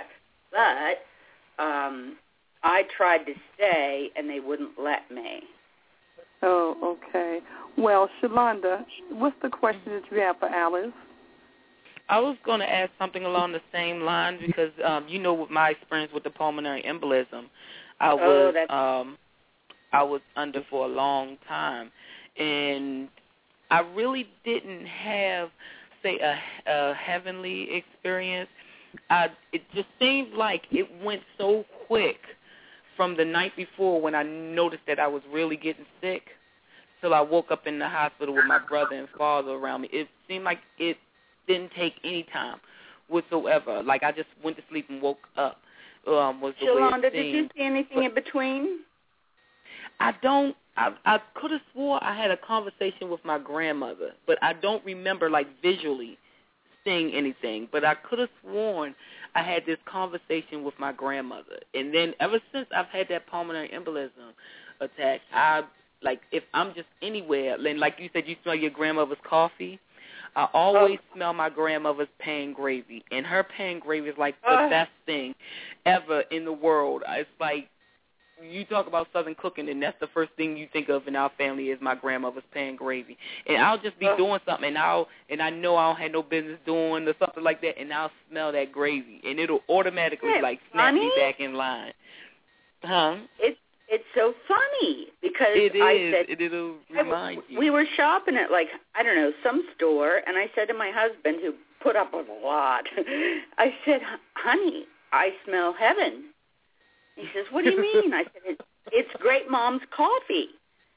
but um, I tried to stay, and they wouldn't let me. Oh, okay. Well, Shalonda, what's the question that you have for Alice? I was going to ask something along the same lines because, um, you know, with my experience with the pulmonary embolism, I was oh, that's- um, I was under for a long time, and I really didn't have, say, a, a heavenly experience. I, it just seemed like it went so quick from the night before when I noticed that I was really getting sick till I woke up in the hospital with my brother and father around me. It seemed like it didn't take any time whatsoever. Like I just went to sleep and woke up. Um, was the Shalonda, way it did you seemed. see anything But in between? I don't. I, I could have swore I had a conversation with my grandmother, but I don't remember like visually seeing anything. But I could have sworn I had this conversation with my grandmother, and then ever since I've had that pulmonary embolism attack, I like if I'm just anywhere, and like you said, you smell your grandmother's coffee. I always oh. smell my grandmother's pan gravy, and her pan gravy is like the uh. best thing ever in the world. It's like, you talk about Southern cooking, and that's the first thing you think of in our family is my grandmother's pan gravy. And I'll just be uh. doing something, and I'll and I know I don't have no business doing or something like that, and I'll smell that gravy, and it'll automatically Isn't it like snap funny? me back in line. Huh? It's it's so funny because it is. I said it, it'll remind I, you. We were shopping at like I don't know some store, and I said to my husband, who put up with a lot, I said, "Honey, I smell heaven." He says, "What do you mean?" I said, it's, it's Great Mom's coffee.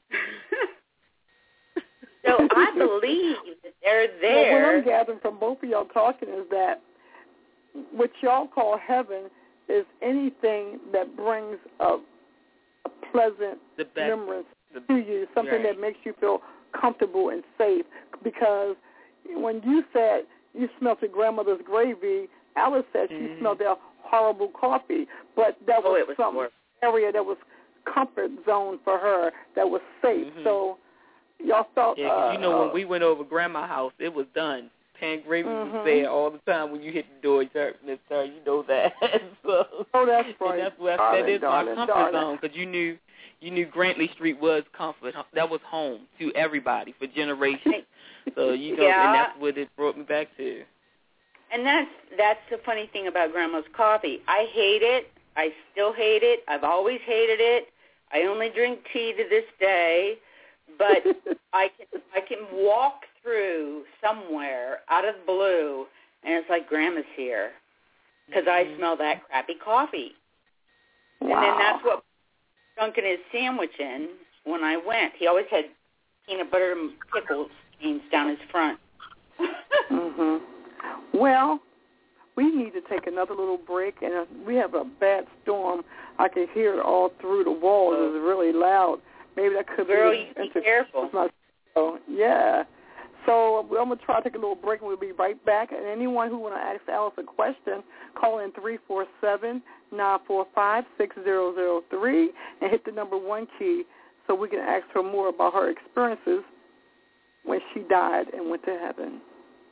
So I believe that they're there. Well, what I'm gathering from both of y'all talking is that what y'all call heaven is anything that brings a, a pleasant the best, remembrance the, to you, something right. that makes you feel comfortable and safe. Because when you said you smelled your grandmother's gravy, Alice said she mm-hmm. smelled their horrible coffee, but that oh, was, it was some worse. area that was comfort zone for her that was safe. Mm-hmm. So y'all felt... Yeah, because uh, you know uh, when we went over Grandma's house, it was done. Pan gravy mm-hmm. was there all the time when you hit the door, Miss Turner, you know that. so, oh, that's right. And that's where darling, that is darling, my comfort darling. zone, because you knew, you knew Grantley Street was comfort. That was home to everybody for generations. So, you know, yeah. and that's what it brought me back to. And that's that's the funny thing about Grandma's coffee. I hate it. I still hate it. I've always hated it. I only drink tea to this day, but I can I can walk through somewhere out of the blue, and it's like Grandma's here because mm-hmm. I smell that crappy coffee. Wow. And then that's what Duncan his sandwich in when I went. He always had peanut butter and pickle stains down his front. mhm. Well, we need to take another little break, and uh, we have a bad storm. I can hear it all through the walls. Oh. It's really loud. Maybe that could Girl, be... you be careful. So, yeah. So I'm going to try to take a little break, and we'll be right back. And anyone who want to ask Alice a question, call in three four seven, nine four five, six zero zero three and hit the number one key so we can ask her more about her experiences when she died and went to heaven.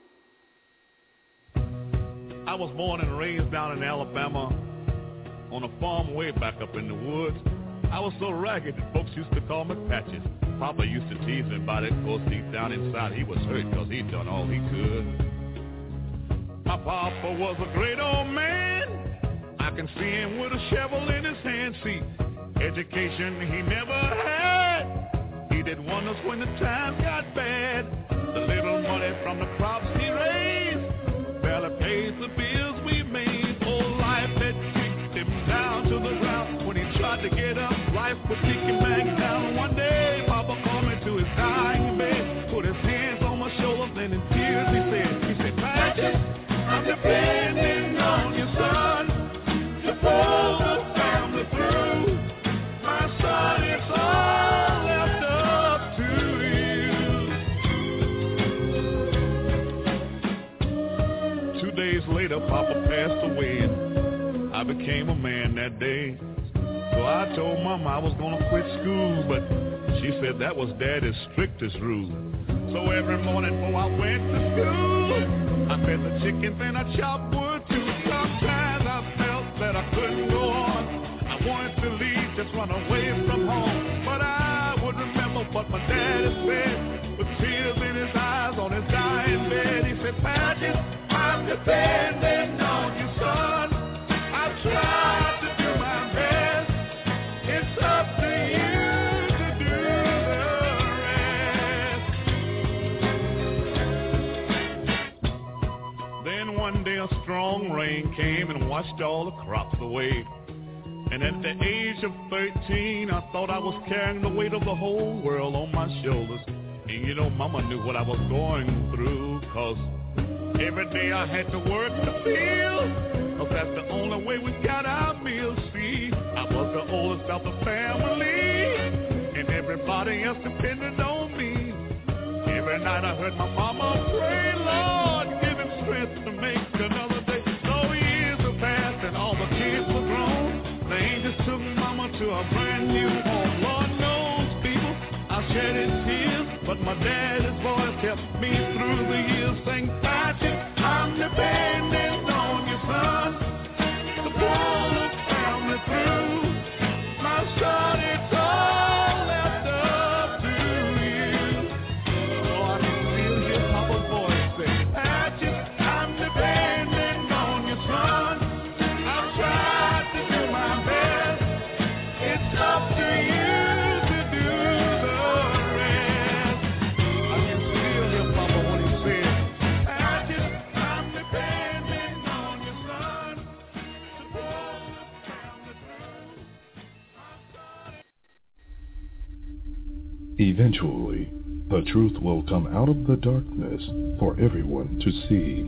I was born and raised down in Alabama on a farm way back up in the woods. I was so ragged that folks used to call me Patches. Papa used to tease me about it, cause deep down inside he was hurt cause he'd done all he could. My papa was a great old man. I can see him with a shovel in his hand. See, education he never had. He did wonders when the times got bad. The little money from the crops he raised barely pays the bills we made. Oh, life had kicked him down to the ground. When he tried to get up, life would kick him back down. One day, Papa called me to his dying bed, put his hands on my shoulders, and in tears depending on your son to pull the family through. My son, it's all left up to you. Two days later, Papa passed away, and I became a man that day. So I told Mama I was gonna quit school, but she said that was Daddy's strictest rule. So every morning before I went to school, I fed the chickens and I chopped wood too. Sometimes I felt that I couldn't go on. I wanted to leave, just run away from home. But I would remember what my daddy said, with tears in his eyes on his dying bed. He said, Patches, I'm depending on you, son. I tried to do my best. It's up to you to do the rest. Then one day a strong rain came and washed all the crops away. And at the age of thirteen, I thought I was carrying the weight of the whole world on my shoulders. And you know, Mama knew what I was going through, 'cause every day I had to work the field, 'cause that's the only way we got our meals. See, I was the oldest of the family, and everybody else depended on me. Every night I heard my mama pray, Lord, give him strength to make another day. So years have passed and all the kids were grown. The angels took Mama to a brand new home. Lord knows, people, I shedded tears, but my daddy's voice kept me through the years, saying, Patrick, I'm depending on you, son, to pull the family through. My son, it's all left up to you. Oh, I can still hear Papa's voice say, Patrick, I'm depending on you, son. I've tried to do my best. It's up to you to do the rest. I can still hear Papa when he said, Patrick, I'm depending on you, son, to pull the family through. Eventually, the truth will come out of the darkness for everyone to see.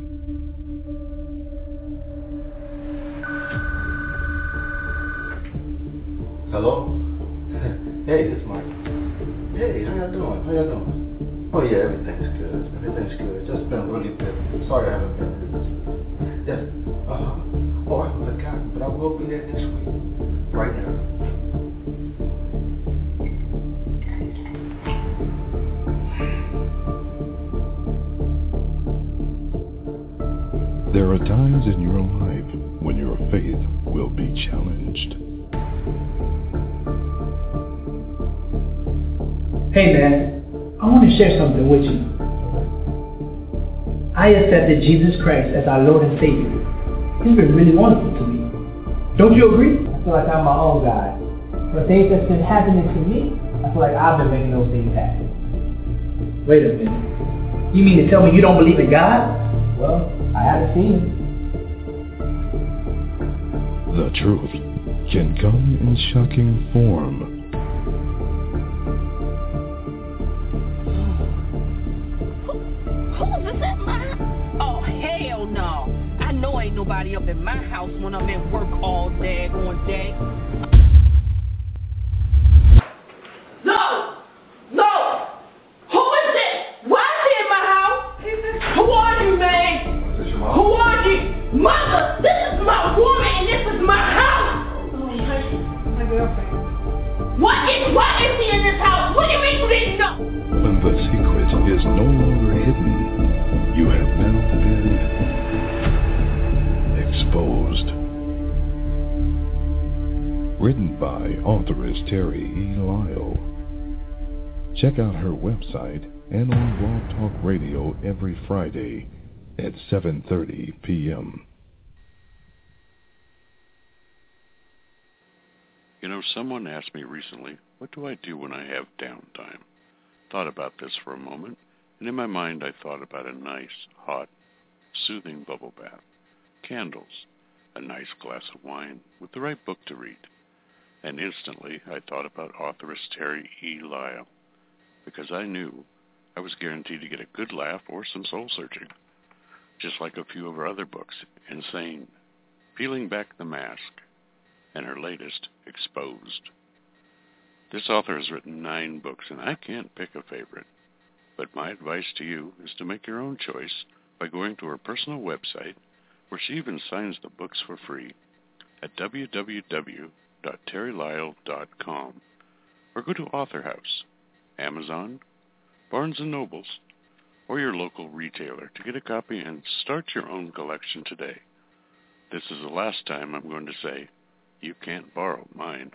Hello? Hey, this is Mike. Hey, how y'all doing? How y'all doing? Oh yeah, everything's good. Everything's good. Just been really busy. Sorry I haven't been. Yes. Uh-huh. Oh, I haven't forgotten, but I will be there next week. Right now. There are times in your life when your faith will be challenged. Hey man, I want to share something with you. I accepted Jesus Christ as our Lord and Savior. He's been really wonderful to me. Don't you agree? I feel like I'm my own guy. For things that's been happening to me, I feel like I've been making those things happen. Wait a minute. You mean to tell me you don't believe in God? Well, I haven't seen him. The truth can come in shocking form. Oh, hell no. I know ain't nobody up in my house when I'm at work all daggone day. No! No! Who is it? Why is he in my house? Who are you, man? Who are you? Mother, this is my woman and this is my house! My girlfriend. What is, why is he in this house? What do you mean you didn't know? When the secret is no longer hidden, you have now been exposed. Written by authoress Terry E. Lyle. Check out her website and on Blog Talk Radio every Friday at seven thirty p.m. You know, someone asked me recently, what do I do when I have downtime? Thought about this for a moment, and in my mind I thought about a nice, hot, soothing bubble bath, candles, a nice glass of wine, with the right book to read. And instantly I thought about authoress Terry E. Lyle, because I knew I was guaranteed to get a good laugh or some soul-searching. just like a few of her other books, Insane, Peeling Back the Mask, and her latest, Exposed. This author has written nine books, and I can't pick a favorite. But my advice to you is to make your own choice by going to her personal website, where she even signs the books for free, at w w w dot terry lyle dot com, or go to Author House, Amazon, Barnes and Nobles, or your local retailer to get a copy and start your own collection today. This is the last time I'm going to say, you can't borrow mine.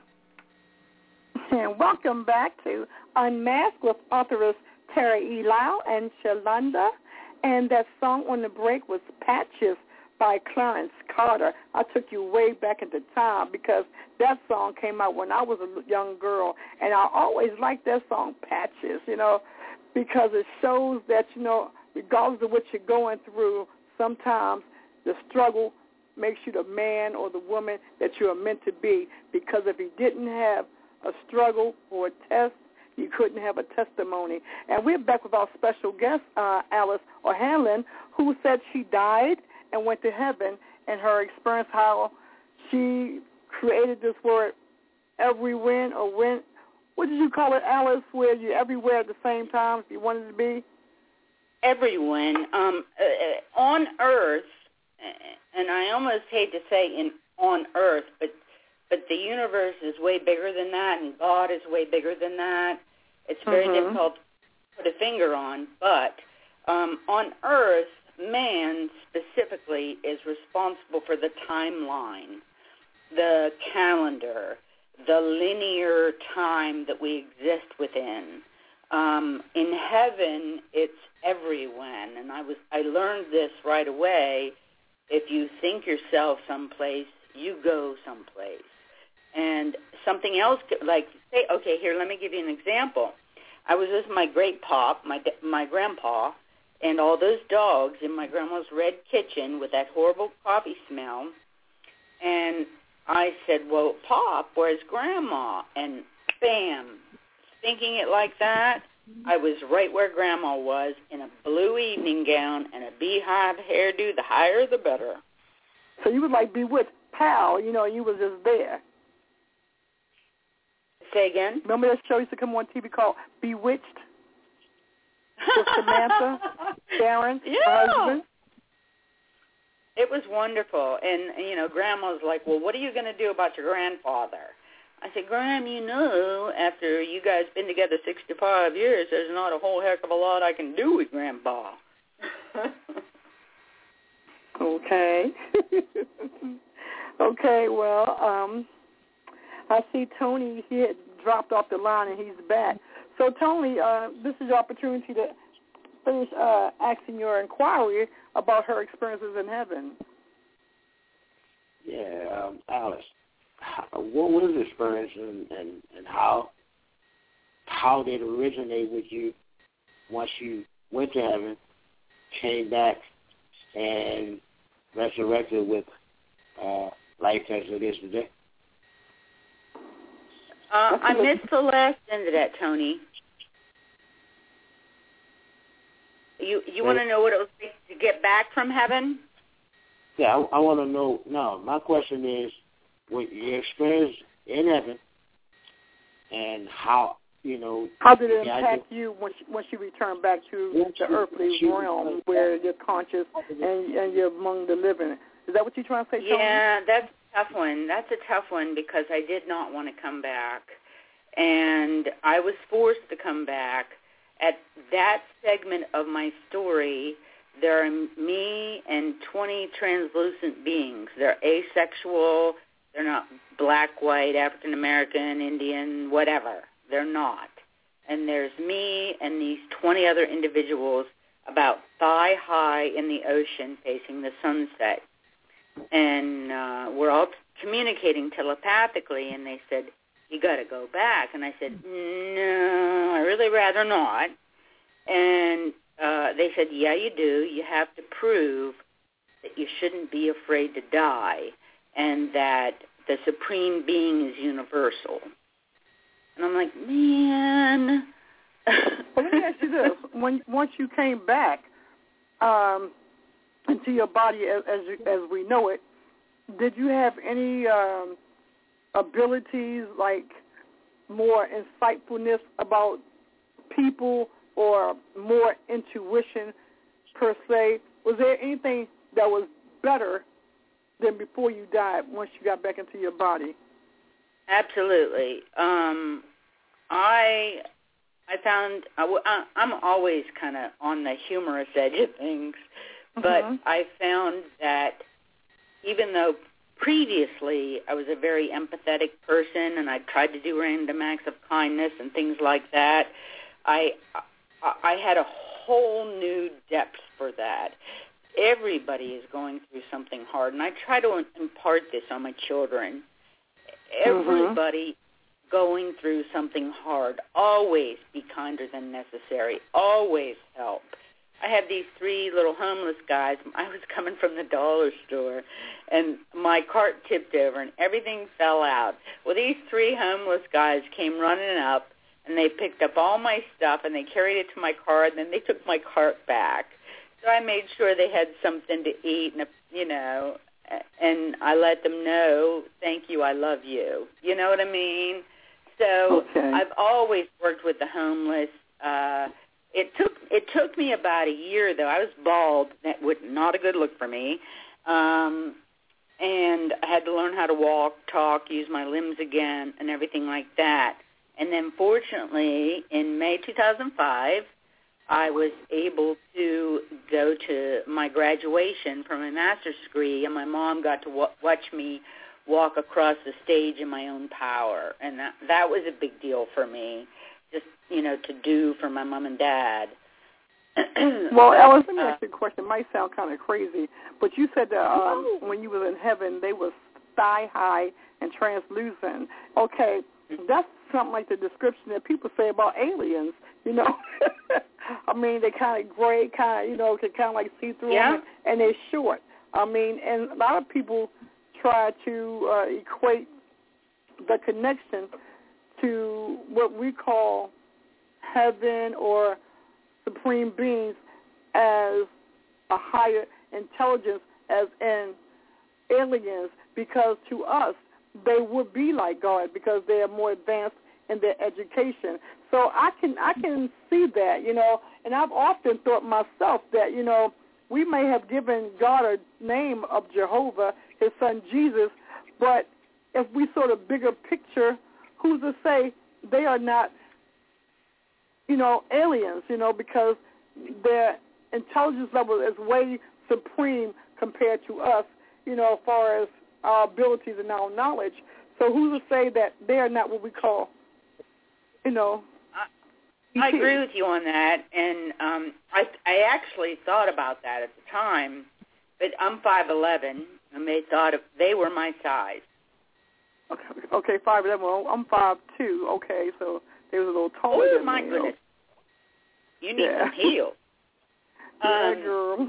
And welcome back to Unmasked with authoress Terry E. Lyle and Shalonda. And that song on the break was Patches by Clarence Carter. I took you way back into time because that song came out when I was a young girl. And I always liked that song, Patches, you know, because it shows that, you know, regardless of what you're going through, sometimes the struggle makes you the man or the woman that you are meant to be. Because if you didn't have a struggle or a test, you couldn't have a testimony. And we're back with our special guest, uh, Alice O'Hanlon, who said she died and went to heaven, and her experience, how she created this word, everywhere, or when, what did you call it, Alice, where you're everywhere at the same time if you wanted to be? Everyone. Um, uh, on Earth, and I almost hate to say in on Earth, but But the universe is way bigger than that, and God is way bigger than that. It's very mm-hmm. difficult to put a finger on. But um, on Earth, man specifically is responsible for the timeline, the calendar, the linear time that we exist within. Um, in heaven, it's everyone. And I was I learned this right away. If you think yourself someplace, you go someplace. And something else, like, say, okay, here, let me give you an example. I was with my great pop, my my grandpa, and all those dogs in my grandma's red kitchen with that horrible coffee smell. And I said, well, Pop, where's Grandma? And bam, thinking it like that, I was right where Grandma was in a blue evening gown and a beehive hairdo. The higher, the better. So you would like be with Pal, you know, you was just there. Say again? Remember that show used to come on T V called Bewitched? With Samantha, Sharon, yeah. her husband? It was wonderful. And, you know, Grandma was like, well, what are you going to do about your grandfather? I said, Gram, you know, after you guys been together sixty-five years, there's not a whole heck of a lot I can do with Grandpa. Okay. Okay, well, um, I see Tony, he had dropped off the line and he's back. So, Tony, uh, this is your opportunity to finish uh, asking your inquiry about her experiences in heaven. Yeah, um, Alice, how, what was the experience and, and, and how how did it originate with you once you went to heaven, came back, and resurrected with uh, life as it is today? Uh, I missed the last end of that, Tony. You you want to know what it was like to get back from heaven? Yeah, I, I want to know. No, my question is, what your experience in heaven, and how you know. How did it impact you once once you return back to the earthly realm where you're conscious and and you're among the living? Is that what you're trying to say, Tony? Yeah, that's a tough one. That's a tough one because I did not want to come back, and I was forced to come back. At that segment of my story, there are me and twenty translucent beings. They're asexual. They're not black, white, African American, Indian, whatever. They're not. And there's me and these twenty other individuals about thigh high in the ocean facing the sunset. And uh, we're all communicating telepathically, and they said, you got to go back. And I said, no, I really rather not. And uh, they said, yeah, you do. You have to prove that you shouldn't be afraid to die and that the Supreme Being is universal. And I'm like, man. Well, let me ask you this. When, once you came back, um, into your body as as, you, as we know it, did you have any um, abilities like more insightfulness about people or more intuition per se? Was there anything that was better than before you died once you got back into your body? Absolutely. Um, I I found I, I'm always kind of on the humorous edge of things, but mm-hmm. I found that even though previously I was a very empathetic person and I tried to do random acts of kindness and things like that, I I had a whole new depth for that. Everybody is going through something hard, and I try to impart this on my children. Everybody mm-hmm. going through something hard. Always be kinder than necessary. Always help. I had these three little homeless guys. I was coming from the dollar store, and my cart tipped over, and everything fell out. Well, these three homeless guys came running up, and they picked up all my stuff, and they carried it to my car, and then they took my cart back. So I made sure they had something to eat, and you know, and I let them know, thank you, I love you. You know what I mean? So okay. I've always worked with the homeless. Uh, it took it took me about a year, though. I was bald. That was not a good look for me. Um, and I had to learn how to walk, talk, use my limbs again, and everything like that. And then fortunately, in May two thousand five, I was able to go to my graduation for my master's degree, and my mom got to w- watch me walk across the stage in my own power. And that, that was a big deal for me, just, you know, to do for my mom and dad. Well, Alice, let me ask you a question. It might sound kind of crazy, but you said that um, when you were in heaven, they were thigh-high and translucent. Okay, that's something like the description that people say about aliens, you know. I mean, they kind of gray, kind of, you know, can kind of like see through yeah. them, and they're short. I mean, and a lot of people try to uh, equate the connection to what we call heaven or supreme beings as a higher intelligence, as in aliens, because to us, they would be like God because they are more advanced in their education. So I can I can see that, you know, and I've often thought myself that, you know, we may have given God a name of Jehovah, his son Jesus, but if we sort of bigger picture, who's to say they are not, you know, aliens, you know, because their intelligence level is way supreme compared to us, you know, as far as our abilities and our knowledge. So who's to say that they are not what we call, you know, I agree with you on that, and um, I, I actually thought about that at the time, but I'm five eleven, and they thought if they were my size. Okay, okay, five eleven. Well, I'm five two. Okay, so they was a little taller oh, than my me. goodness. You need yeah. some heels. yeah, um, girl.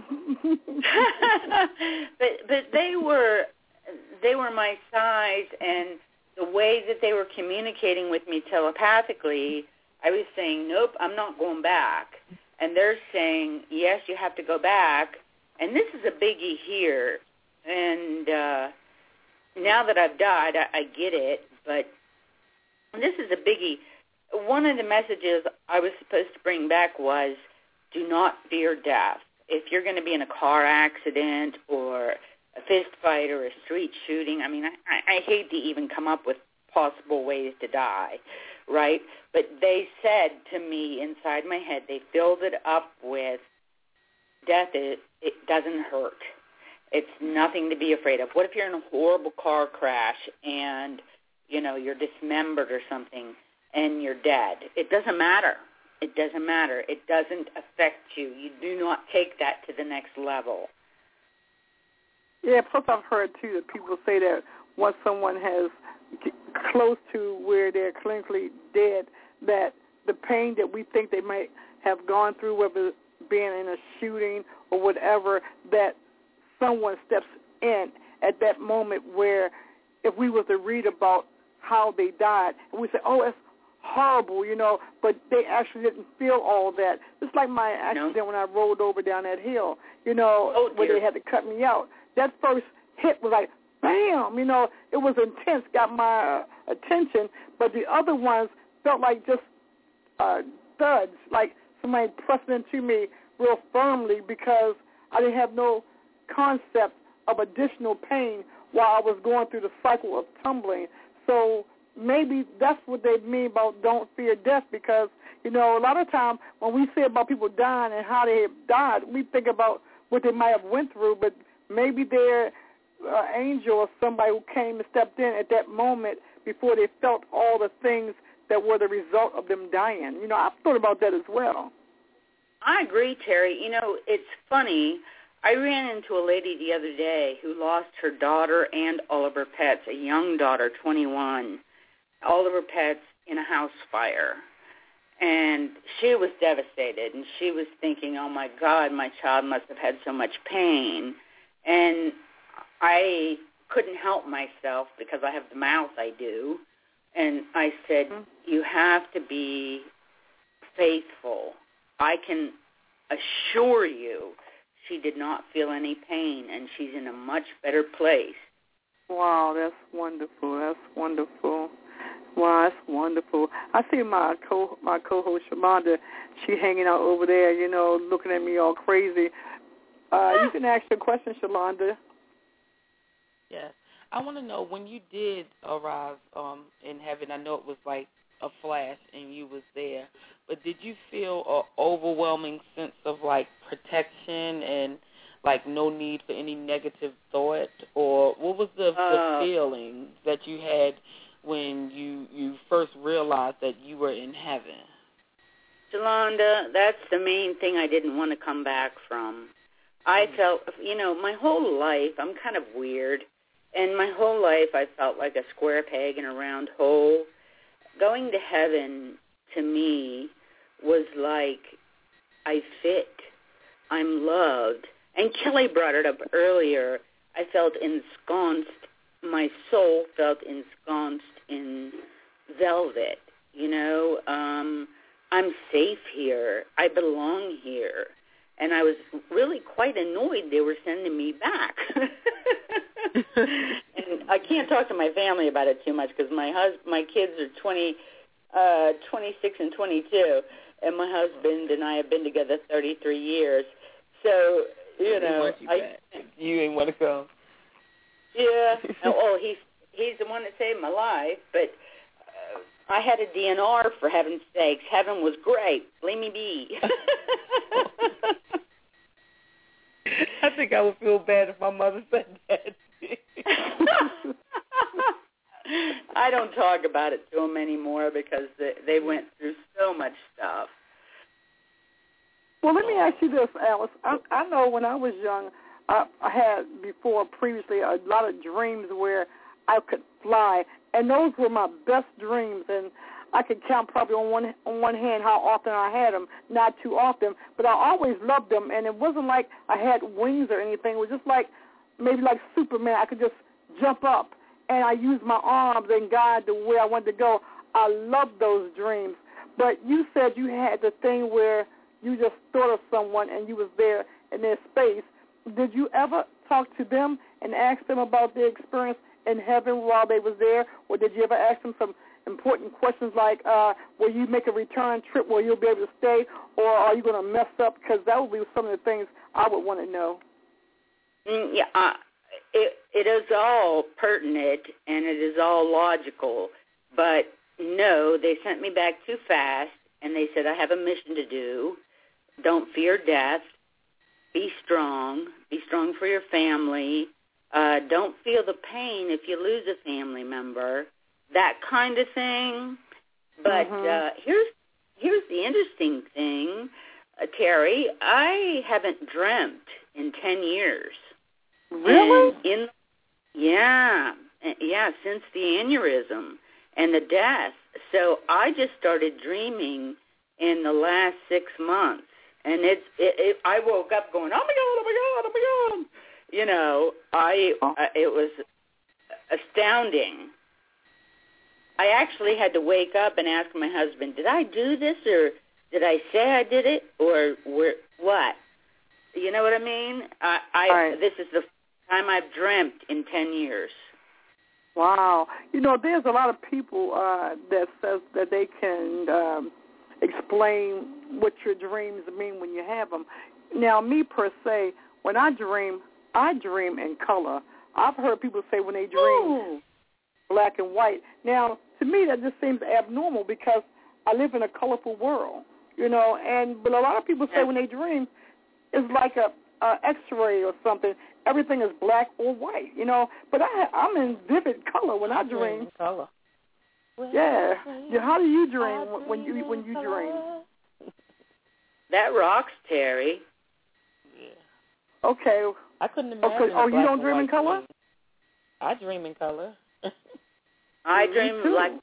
but but they were they were my size, and the way that they were communicating with me telepathically, I was saying, nope, I'm not going back. And they're saying, yes, you have to go back. And this is a biggie here. And uh, now that I've died, I, I get it. But this is a biggie. One of the messages I was supposed to bring back was, do not fear death. If you're going to be in a car accident or a fist fight or a street shooting, I mean, I, I hate to even come up with possible ways to die, right? But they said to me inside my head, they filled it up with death, it, it doesn't hurt. It's nothing to be afraid of. What if you're in a horrible car crash and, you know, you're dismembered or something and you're dead? It doesn't matter. It doesn't matter. It doesn't affect you. You do not take that to the next level. Yeah, plus I've heard, too, that people say that once someone has close to where they're clinically dead, that the pain that we think they might have gone through, whether being in a shooting or whatever, that someone steps in at that moment where if we were to read about how they died, and we say, oh, it's horrible, you know, but they actually didn't feel all that. It's like my accident no. when I rolled over down that hill, you know, oh, where they had to cut me out. That first hit was like, bam, you know, it was intense, got my uh, attention, but the other ones felt like just uh, thuds, like somebody pressing into me real firmly because I didn't have no concept of additional pain while I was going through the cycle of tumbling. So maybe that's what they mean about don't fear death, because, you know, a lot of times when we say about people dying and how they have died, we think about what they might have went through, but maybe they're uh, angel or somebody who came and stepped in at that moment before they felt all the things that were the result of them dying. You know, I've thought about that as well. I agree, Terry. You know, it's funny. I ran into a lady the other day who lost her daughter and all of her pets, a young daughter, twenty-one, all of her pets in a house fire. And she was devastated, and she was thinking, oh, my God, my child must have had so much pain. And I couldn't help myself because I have the mouth I do. And I said, mm-hmm. you have to be faithful. I can assure you she did not feel any pain, and she's in a much better place. Wow, that's wonderful. That's wonderful. Wow, that's wonderful. I see my co my co-host Shalonda. She hanging out over there, you know, looking at me all crazy. Uh, you can ask your question, Shalonda. Yes. I want to know, when you did arrive um, in heaven, I know it was like a flash and you was there, but did you feel an overwhelming sense of, like, protection and, like, no need for any negative thought? Or what was the, uh, the feeling that you had when you, you first realized that you were in heaven? Shalonda, that's the main thing I didn't want to come back from. I mm-hmm. felt, you know, my whole life, I'm kind of weird, and my whole life I felt like a square peg in a round hole. Going to heaven, to me, was like I fit, I'm loved. And Kelly brought it up earlier. I felt ensconced, my soul felt ensconced in velvet, you know. Um, I'm safe here. I belong here. And I was really quite annoyed they were sending me back. And I can't talk to my family about it too much because my hus- my kids are twenty, uh, twenty-six and twenty-two, and my husband and I have been together thirty-three years. So, you know, you, I, you ain't want to go. Yeah. Oh, he's he's the one that saved my life, but uh, I had a D N R, for heaven's sakes. Heaven was great. Leave me be. I think I would feel bad if my mother said that. I don't talk about it to them anymore because they, they went through so much stuff. Well, let me ask you this, Alice. I, I know when I was young, I, I had before previously a lot of dreams where I could fly, and those were my best dreams, and I could count probably on one on one hand how often I had them, not too often, but I always loved them, and it wasn't like I had wings or anything. It was just like maybe like Superman. I could just jump up, and I used my arms and guide to where I wanted to go. I loved those dreams. But you said you had the thing where you just thought of someone and you was there in their space. Did you ever talk to them and ask them about their experience in heaven while they was there, or did you ever ask them some important questions like, uh, will you make a return trip where you'll be able to stay, or are you going to mess up? Because that would be some of the things I would want to know. Mm, yeah, uh, it, it is all pertinent, and it is all logical. But, no, they sent me back too fast, and they said, I have a mission to do. Don't fear death. Be strong. Be strong for your family. Uh, don't feel the pain if you lose a family member. That kind of thing. But mm-hmm. uh, here's here's the interesting thing, uh, Terry. I haven't dreamt in ten years. Really? And in yeah, yeah, since the aneurysm and the death. So I just started dreaming in the last six months, and it's it, it, I woke up going, oh my god, oh my god, oh my god. You know, I uh, it was astounding. I actually had to wake up and ask my husband, did I do this, or did I say I did it, or where, what? You know what I mean? I, I right. This is the first time I've dreamt in ten years. Wow. You know, there's a lot of people uh, that says that they can um, explain what your dreams mean when you have them. Now, me per se, when I dream, I dream in color. I've heard people say when they dream Ooh. black and white. Now, to me, that just seems abnormal because I live in a colorful world, you know. And but a lot of people say when they dream, it's like a, a X-ray or something. Everything is black or white, you know. But I, I'm in vivid color when I dream. Color. Yeah. yeah. How do you dream when you when you dream? That rocks, Terry. Yeah. Okay. I couldn't imagine. Okay. Oh, you don't dream in color? Dream. I dream in color. I dream too. like.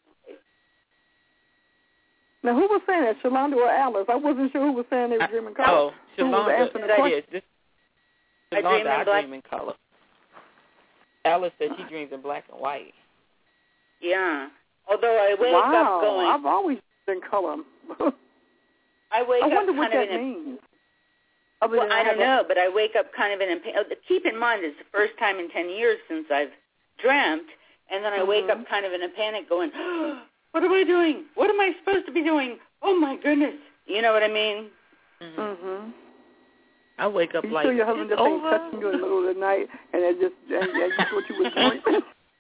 Now, who was saying that, Shalonda or Alice? I wasn't sure who was saying they were dreaming color. Oh, who was Shalonda. answering the question? This, I Shalonda, dream in I black. dream in color. Alice said she dreams in black and white. Yeah. Although I wake wow. up going. I've always been color. I wake I up wonder kind what of that in a, means. Well, I don't know, but I wake up kind of in a panic. Keep in mind, it's the first time in ten years since I've dreamt, and then I mm-hmm. wake up kind of in a panic going, oh, what am I doing? What am I supposed to be doing? Oh, my goodness. You know what I mean? Mm-hmm. mm-hmm. I wake up you like, sure your husband it's just ain't over? touching you in the middle of the night, and it just, and, and just what you was doing?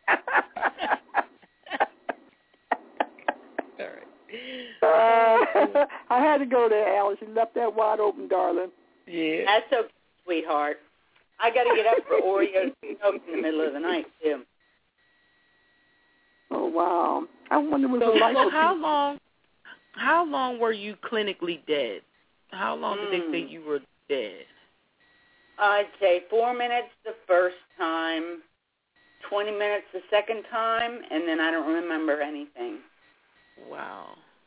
Uh, I had to go there, Alice. You left that wide open, darling. Yeah. That's okay, sweetheart. I got to get up for Oreos milk in the middle of the night, too. Oh, wow. I wonder what so, it was like. So how long, how long were you clinically dead? How long mm. did they say you were dead? I'd say four minutes the first time, twenty minutes the second time, and then I don't remember anything. Wow.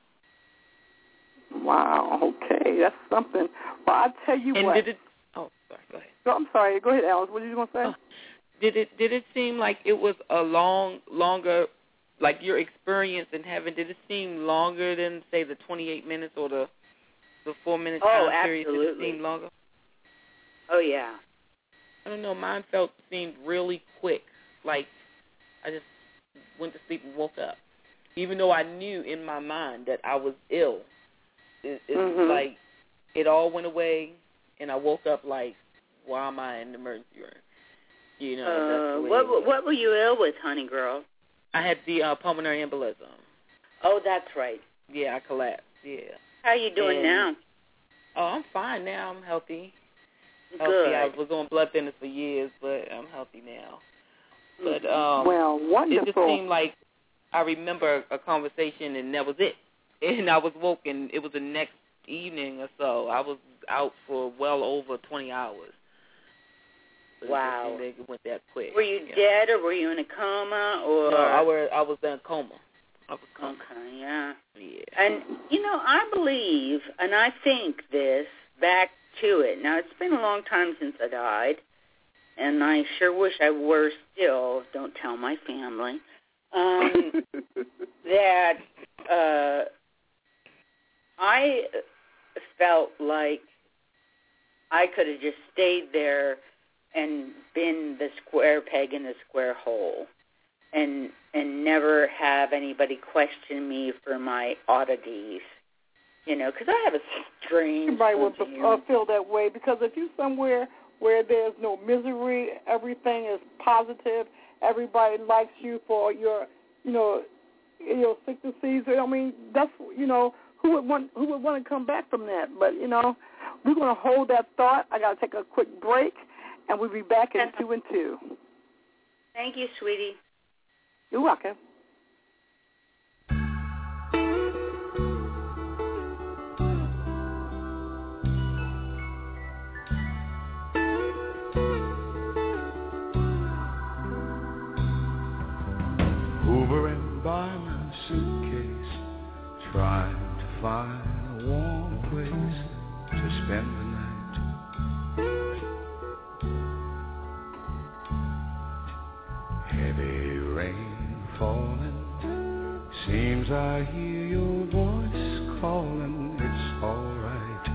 Wow, okay, that's something. Well, I tell you and what. Did it, oh, sorry, go ahead. No, I'm sorry. Go ahead, Alice. What were you going to say? Oh, did it did it seem like it was a long, longer, like your experience in heaven, did it seem longer than, say, the twenty-eight minutes or the the four-minute oh, time period? Absolutely. Did it seem longer? Oh, yeah. I don't know. Mine felt seemed really quick. Like I just went to sleep and woke up. Even though I knew in my mind that I was ill. It, it's mm-hmm. like it all went away, and I woke up like, why am I in the emergency room? You know, uh, that's the way what, it was. what were you ill with, honey girl? I had the uh, pulmonary embolism. Oh, that's right. Yeah, I collapsed, yeah. How are you doing and, now? Oh, I'm fine now. I'm healthy. Good. Healthy. I was on blood thinners for years, but I'm healthy now. But um, well, wonderful. It just seemed like I remember a conversation, and that was it. And I was woke, and it was the next evening or so. I was out for well over twenty hours. But wow. It, just, it went that quick. Were you yeah. dead, or were you in a coma? Or No, I, were, I was in a coma. I was coma. Okay, yeah. Yeah. And, you know, I believe, and I think this, back to it. Now, it's been a long time since I died, and I sure wish I were still. Don't tell my family. Um, that uh, I felt like I could have just stayed there and been the square peg in the square hole, and and never have anybody question me for my oddities, you know, because I have a strange Everybody would sense of uh, feel that way, because if you're somewhere where there's no misery, everything is positive, everybody likes you for your, you know, your sicknesses. I mean, that's, you know, who would want who would want to come back from that? But, you know, we're going to hold that thought. I got to take a quick break, and we'll be back in two and two. Thank you, sweetie. You're welcome. Hovering by my suitcase, trying to find a warm place to spend the night. Heavy rain falling, Seems I hear your voice calling, it's alright.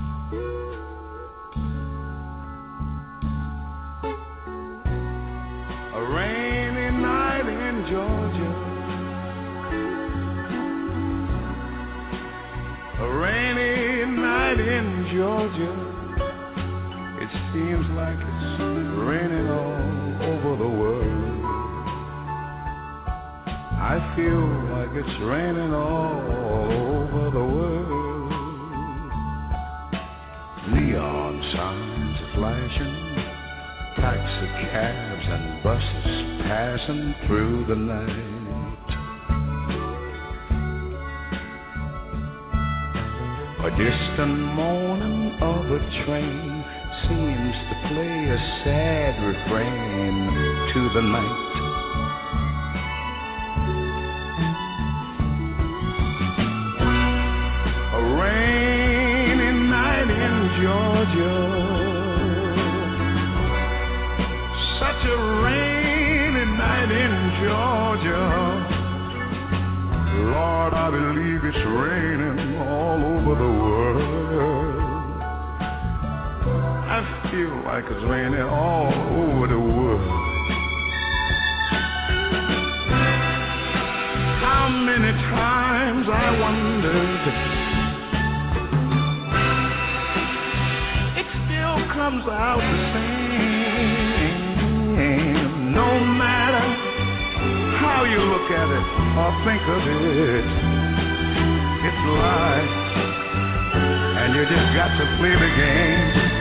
A rainy night in Georgia, a rainy night in Georgia. It seems like it's raining all over the world. I feel like it's raining all over the world. Neon signs are flashing, taxi cabs and buses passing through the night. A distant moaning of a train seems to play a sad refrain to the night. Georgia, such a rainy night in Georgia. Lord, I believe it's raining all over the world. I feel like it's raining all over the world. How many times I wondered comes out the same. No matter how you look at it or think of it, it's life, and you just got to play the game.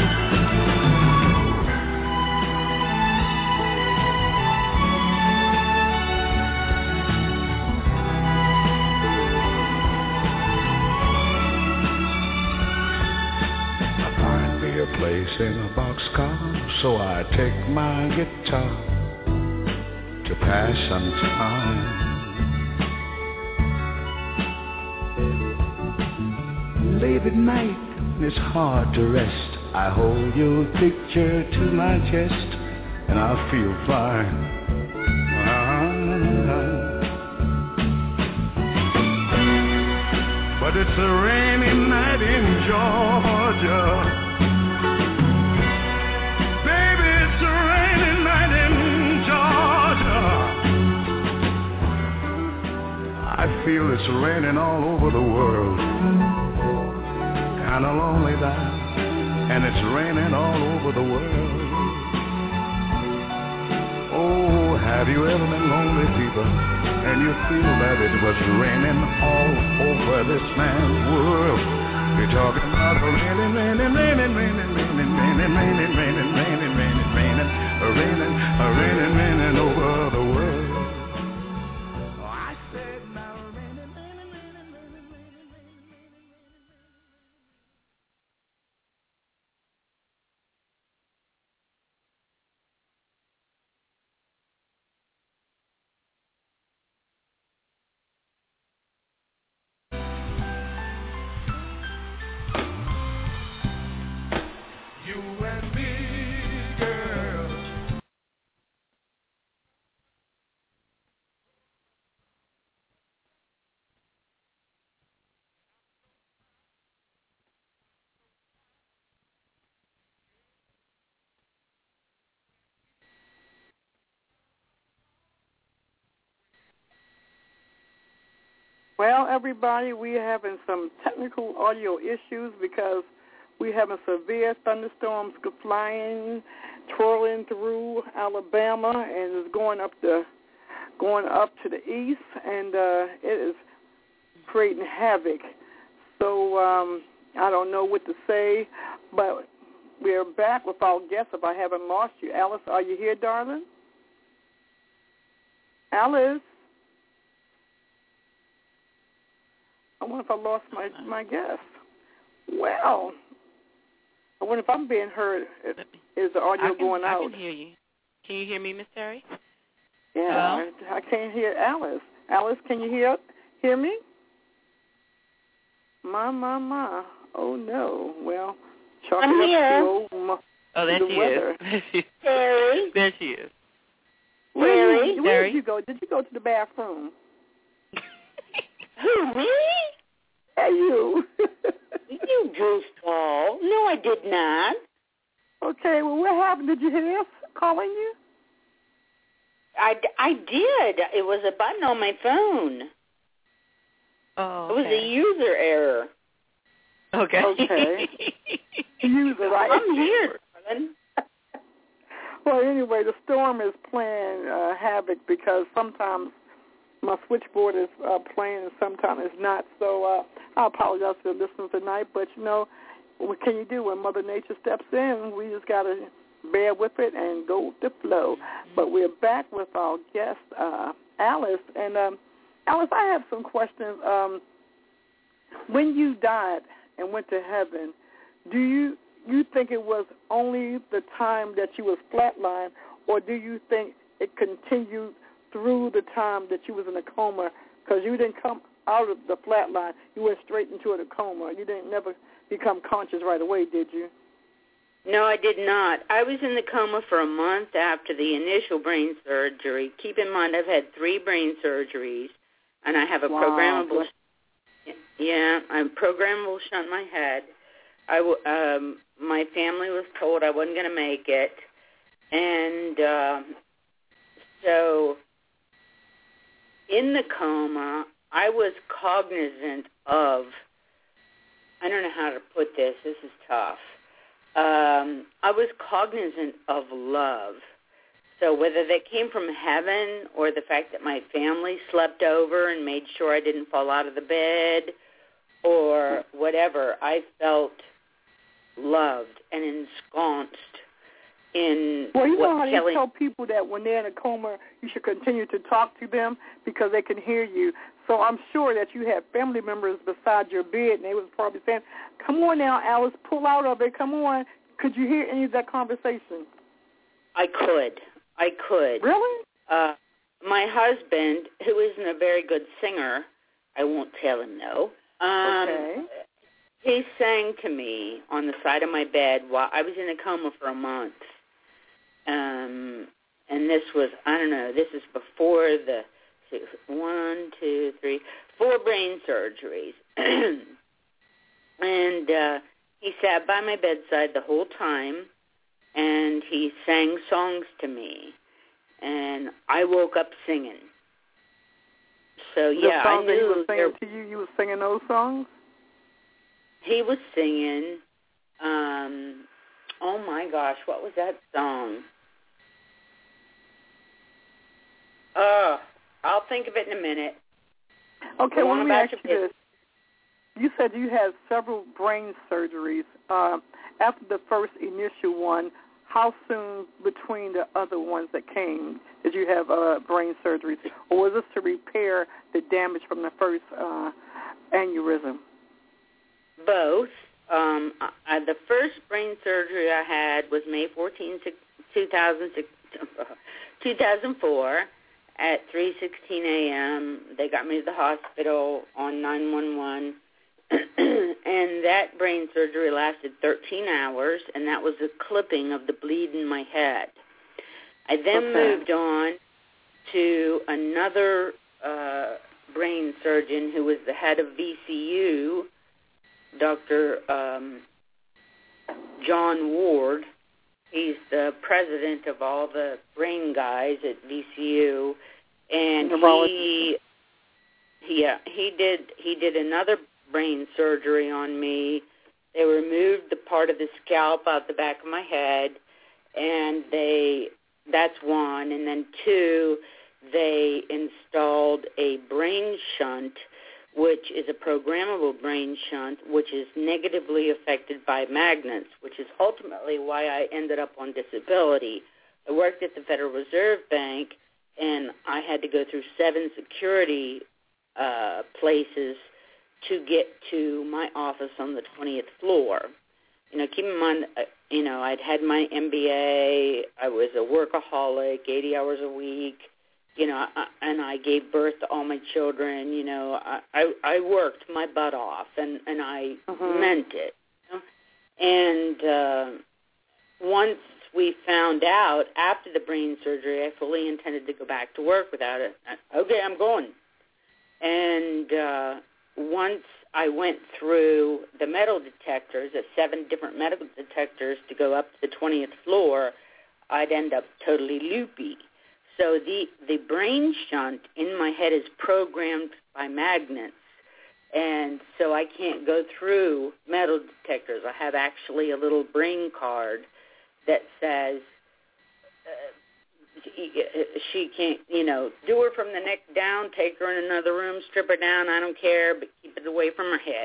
Place in a boxcar, so I take my guitar to pass some time. Late at night, it's hard to rest. I hold your picture to my chest, and I feel fine. Ah. But it's a rainy night in Georgia. I feel it's raining all over the world. Kinda lonely there, and it's raining all over the world. Oh, have you ever been lonely, people, and you feel that it was raining all over this man's world? You're talking about raining, raining, raining, raining, raining, raining, raining, raining, raining, raining, raining, raining, raining, raining over the world. Well, everybody, we're having some technical audio issues because we're having severe thunderstorms flying, twirling through Alabama, and it's going up the going up to the east, and uh, it is creating havoc. So um, I don't know what to say, but we're back with our guest. If I haven't lost you, Alice, are you here, darling? Alice. I wonder if I lost my, my guest. Well, I wonder if I'm being heard. Is the audio I can, going out? I can hear you. Can you hear me, Miss Terry? Yeah, I, I can't hear Alice. Alice, can you hear hear me? My, my, my. Oh, no. Well, chalk I'm it here. up to old, oh, there the she weather. is. There she is. Where, Terry? did, where did you go? Did you go to the bathroom? Who, me? Hey, you. You goofball. No, I did not. Okay, well, what happened? Did you hear us calling you? I, I did. It was a button on my phone. Oh, okay. It was a user error. Okay. Okay. User, right? I'm here, darling. Well, anyway, the storm is playing uh, havoc because sometimes my switchboard is uh, playing and sometimes it's not. So uh, I apologize to the listeners tonight, but, you know, what can you do when Mother Nature steps in? We just got to bear with it and go with the flow. But we're back with our guest, uh, Alice. And, um, Alice, I have some questions. Um, when you died and went to heaven, do you you think it was only the time that you was flatlined, or do you think it continued through the time that you was in a coma? Because you didn't come out of the flatline. You went straight into a coma. You didn't never become conscious right away, did you? No, I did not. I was in the coma for a month after the initial brain surgery. Keep in mind, I've had three brain surgeries, and I have a wow. programmable. Yeah, I'm programmable shunt in my head. I w- um, my family was told I wasn't going to make it, and uh, so in the coma, I was cognizant of. I don't know how to put this. This is tough. Um, I was cognizant of love. So whether that came from heaven or the fact that my family slept over and made sure I didn't fall out of the bed or whatever, I felt loved and ensconced in well, you know what how Kelly... they tell people that when they're in a coma, you should continue to talk to them because they can hear you. So I'm sure that you had family members beside your bed, and they was probably saying, come on now, Alice, pull out of it, come on. Could you hear any of that conversation? I could. I could. Really? Uh, my husband, who isn't a very good singer, I won't tell him no, um, okay. he sang to me on the side of my bed while I was in a coma for a month. Um, and this was, I don't know, this is before the one, two, three, four brain surgeries. And uh, he sat by my bedside the whole time, and he sang songs to me. And I woke up singing. So, the yeah, I songs knew. That he was singing there, to you, you were singing those songs? He was singing, um, oh, my gosh, what was that song? Oh, I'll think of it in a minute. Okay, well, let me ask you this. this. You said you had several brain surgeries. Uh, after the first initial one, how soon between the other ones that came did you have uh, brain surgeries? Or was this to repair the damage from the first uh, aneurysm? Both. Um, I, the first brain surgery I had was May fourteenth, two thousand four. At three sixteen a.m., they got me to the hospital on nine one one, and that brain surgery lasted thirteen hours, and that was a clipping of the bleed in my head. I then okay. moved on to another uh, brain surgeon who was the head of V C U, Doctor Um, John Ward. He's the president of all the brain guys at V C U, and he, yeah, he did he did another brain surgery on me. They removed the part of the scalp out the back of my head, and they that's one, and then two, they installed a brain shunt, which is a programmable brain shunt, which is negatively affected by magnets, which is ultimately why I ended up on disability. I worked at the Federal Reserve Bank, and I had to go through seven security uh, places to get to my office on the twentieth floor. You know, keep in mind, uh, you know, I'd had my M B A, I was a workaholic, eighty hours a week, you know, and I gave birth to all my children. You know, I I, I worked my butt off, and, and I mm-hmm. meant it. You know? And uh, once we found out, after the brain surgery, I fully intended to go back to work without it. Okay, I'm going. And uh, once I went through the metal detectors, at seven different metal detectors to go up to the twentieth floor, I'd end up totally loopy. So the, the brain shunt in my head is programmed by magnets, and so I can't go through metal detectors. I have actually a little brain card that says uh, she can't, you know, do her from the neck down, take her in another room, strip her down, I don't care, but keep it away from her head.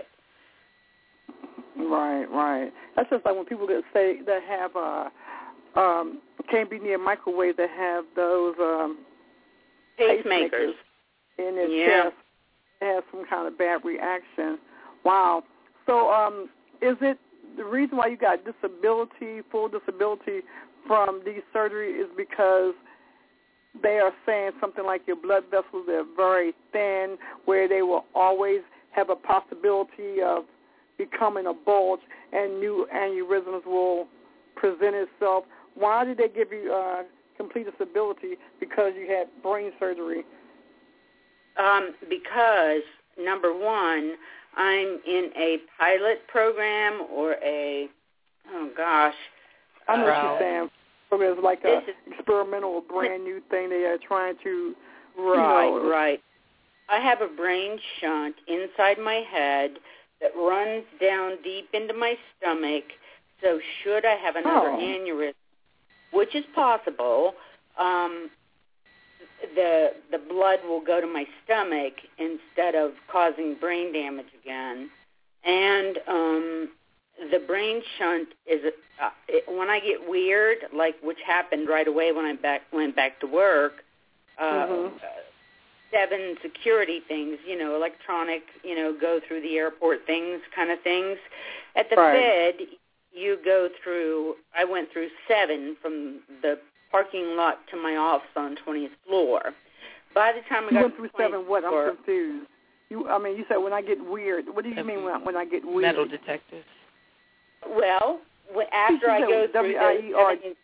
Right, right. That's just like when people that say that have uh um can't be near microwave that have those um pacemakers in their yeah. chest, have some kind of bad reaction. Wow. So um is it the reason why you got disability, full disability from these surgeries is because they are saying something like your blood vessels are very thin, where they will always have a possibility of becoming a bulge and new aneurysms will present itself. Why did they give you uh, complete disability? Because you had brain surgery? Um, because, number one, I'm in a pilot program or a, oh, gosh. I know uh, what you're saying. So it's like an is, experimental, brand-new thing they are trying to, right, you know. Right, I have a brain shunt inside my head that runs down deep into my stomach, so should I have another oh. aneurysm, which is possible, um, the the blood will go to my stomach instead of causing brain damage again. And um, the brain shunt is, uh, it, when I get weird, like which happened right away when I back, went back to work, uh, mm-hmm. seven security things, you know, electronic, you know, go through the airport things, kind of things. At the right. Fed, you go through, I went through seven from the parking lot to my office on twentieth floor. By the time I you got went to through the seven what? floor, I'm confused. You, I mean, you said when I get weird. What do you mean when, when I get weird? Metal detectors. Well, when, after I go through W I E R D.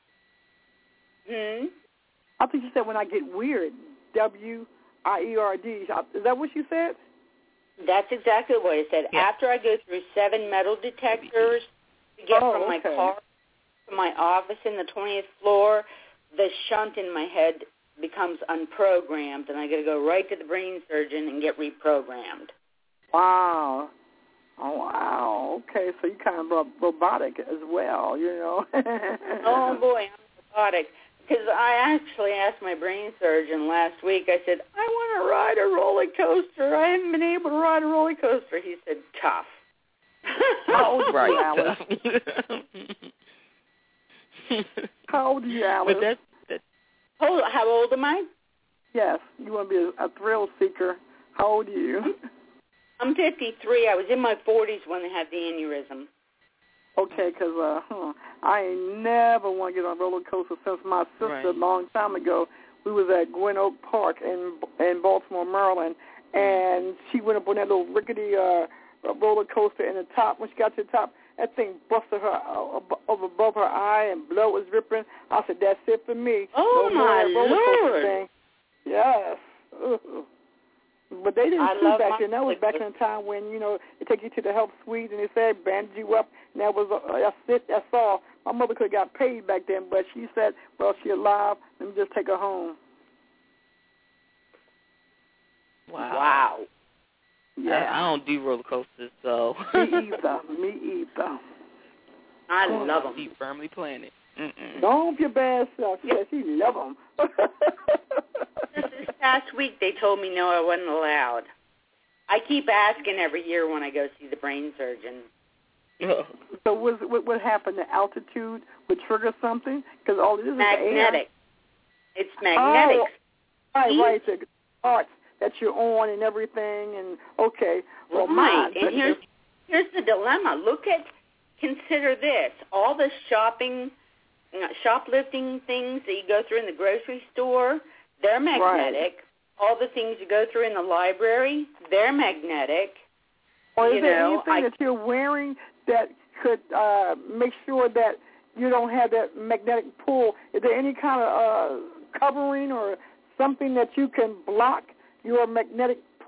Hmm? I think you said when I get weird. W I E R D. Is that what you said? That's exactly what I said. Yeah. After I go through seven metal detectors to get oh, from my okay. car to my office in the twentieth floor, the shunt in my head becomes unprogrammed, and I got to go right to the brain surgeon and get reprogrammed. Wow. Oh, wow. Okay, so you kind of ro- robotic as well, you know. Oh, boy, I'm robotic. Because I actually asked my brain surgeon last week, I said, I want to ride a roller coaster. I haven't been able to ride a roller coaster. He said, tough. How old are you, Right. Alice? How old are you, Alice? But that's, that's, Hold on, how old am I? Yes, you want to be a, a thrill seeker. How old are you? I'm fifty-three. I was in my forties when I had the aneurysm. Okay, because uh, huh, I ain't never want to get on a roller coaster since my sister right. a long time ago. We was at Gwen Oak Park in in Baltimore, Maryland, and she went up on that little rickety uh, roller coaster in the top. When she got to the top, that thing busted her uh, over above her eye and blood was dripping. I said, that's it for me. Oh, no more my that roller coaster Lord. thing. Yes. Ugh. But they didn't I see love back my then. That was back in the time when, you know, they take you to the health suite and they said, bandage you up, and that was, uh, that's it, that's all. My mother could have got paid back then, but she said, well, she's alive, let me just take her home. wow. Wow. Yeah. I, I don't do roller coasters, so. Me either. Me either. I Oh, love them. She firmly planted. Mm-mm. Don't your bad self. She said she love them. This past week they told me no, I wasn't allowed. I keep asking every year when I go see the brain surgeon. So was, what what happened? The altitude would trigger something? Because all it is Magnetic. is It's magnetic. Oh, right, right. The parts that you're on and everything. And okay, well, right. my And goodness. here's here's the dilemma. Look at, consider this: all the shopping, uh, shoplifting things that you go through in the grocery store, they're magnetic. Right. All the things you go through in the library, they're magnetic. Or is you there know, anything I, that you're wearing that could uh, make sure that you don't have that magnetic pull? Is there any kind of uh, covering or something that you can block your magnetic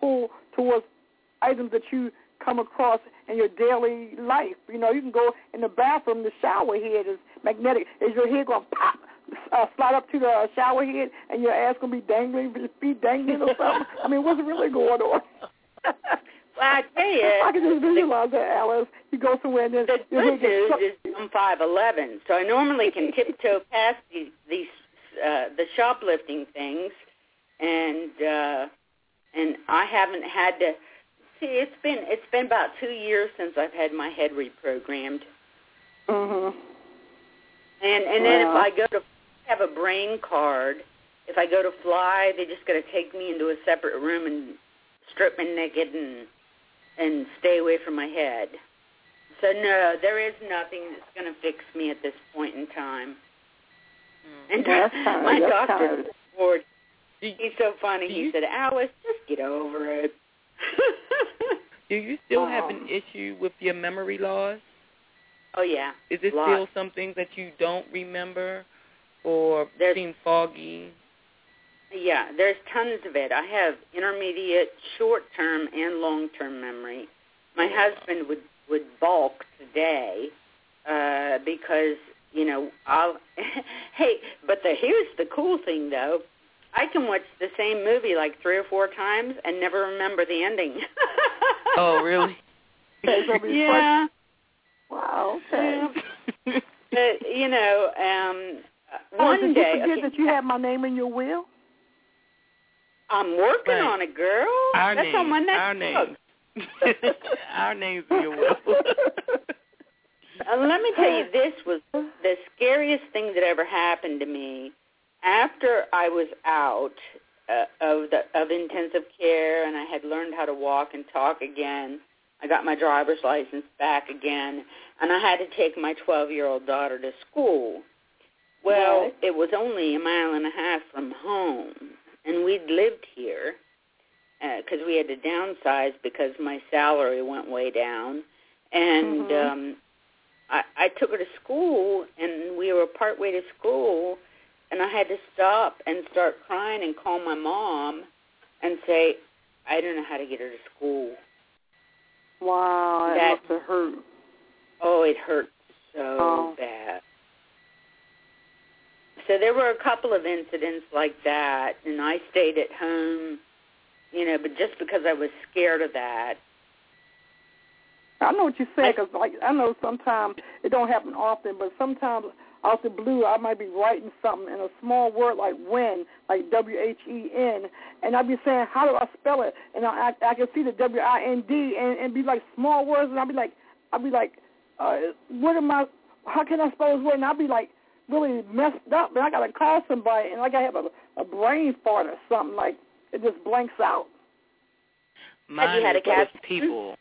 pull towards items that you come across in your daily life. You know, you can go in the bathroom, the shower head is magnetic. Is your head going to pop, uh, slide up to the uh, shower head, and your ass going to be dangling, your feet dangling or something? I mean, what's really going on? Well, I tell you, I can just visualize that, Alice. You go somewhere and then the your good head gets news is I'm five eleven, so I normally can tiptoe past these, these uh, the shoplifting things, and uh, and I haven't had to. See, it's been it's been about two years since I've had my head reprogrammed. Mhm. And and then Wow. if I go to have a brain card, if I go to fly, they just got to take me into a separate room and strip me naked and and stay away from my head. So no, there is nothing that's going to fix me at this point in time. Mm. And That's kinda, my that's doctor, kinda... Lord, he's so funny. He said, "Alice, just get over it." Do you still um, have an issue with your memory loss? Oh yeah. Is it Lots. still something that you don't remember or There's, seem foggy? Yeah, there's tons of it. I have intermediate, short-term, and long-term memory. My husband would, would balk today uh, because, you know, I'll... hey, but the, here's the cool thing, though. I can watch the same movie like three or four times and never remember the ending. Oh, really? Yeah. Wow, okay. Yeah. But, you know, um, Oh, one did day... you forget okay, that you have my name in your will? I'm working Right. on it, girl. Our That's name. on my next Our book. name. Our name's in your will. Uh, let me tell you, this was the scariest thing that ever happened to me. After I was out uh, of the of intensive care and I had learned how to walk and talk again, I got my driver's license back again, and I had to take my twelve-year-old daughter to school. Well, Right. it was only a mile and a half from home, and we'd lived here because uh, we had to downsize because my salary went way down. And Mhm. um, I, I took her to school, and we were partway to school, and I had to stop and start crying and call my mom and say, I don't know how to get her to school. Wow, that, That- must have hurt. Oh, it hurt so Oh. bad. So there were a couple of incidents like that, and I stayed at home, you know, but just because I was scared of that. I know what you're saying, because like, I know sometimes it don't happen often, but sometimes out the blue I might be writing something in a small word like when, like W H E N, and I'd be saying, how do I spell it? And I, I, I can see the W I N D and, and be like small words, and I'd be like, I'd be like, uh, what am I, how can I spell this word? And I'd be like, really messed up, and I got to call somebody, and like I have a, a brain fart or something, like it just blanks out. Mine Have you had is a cat? with people.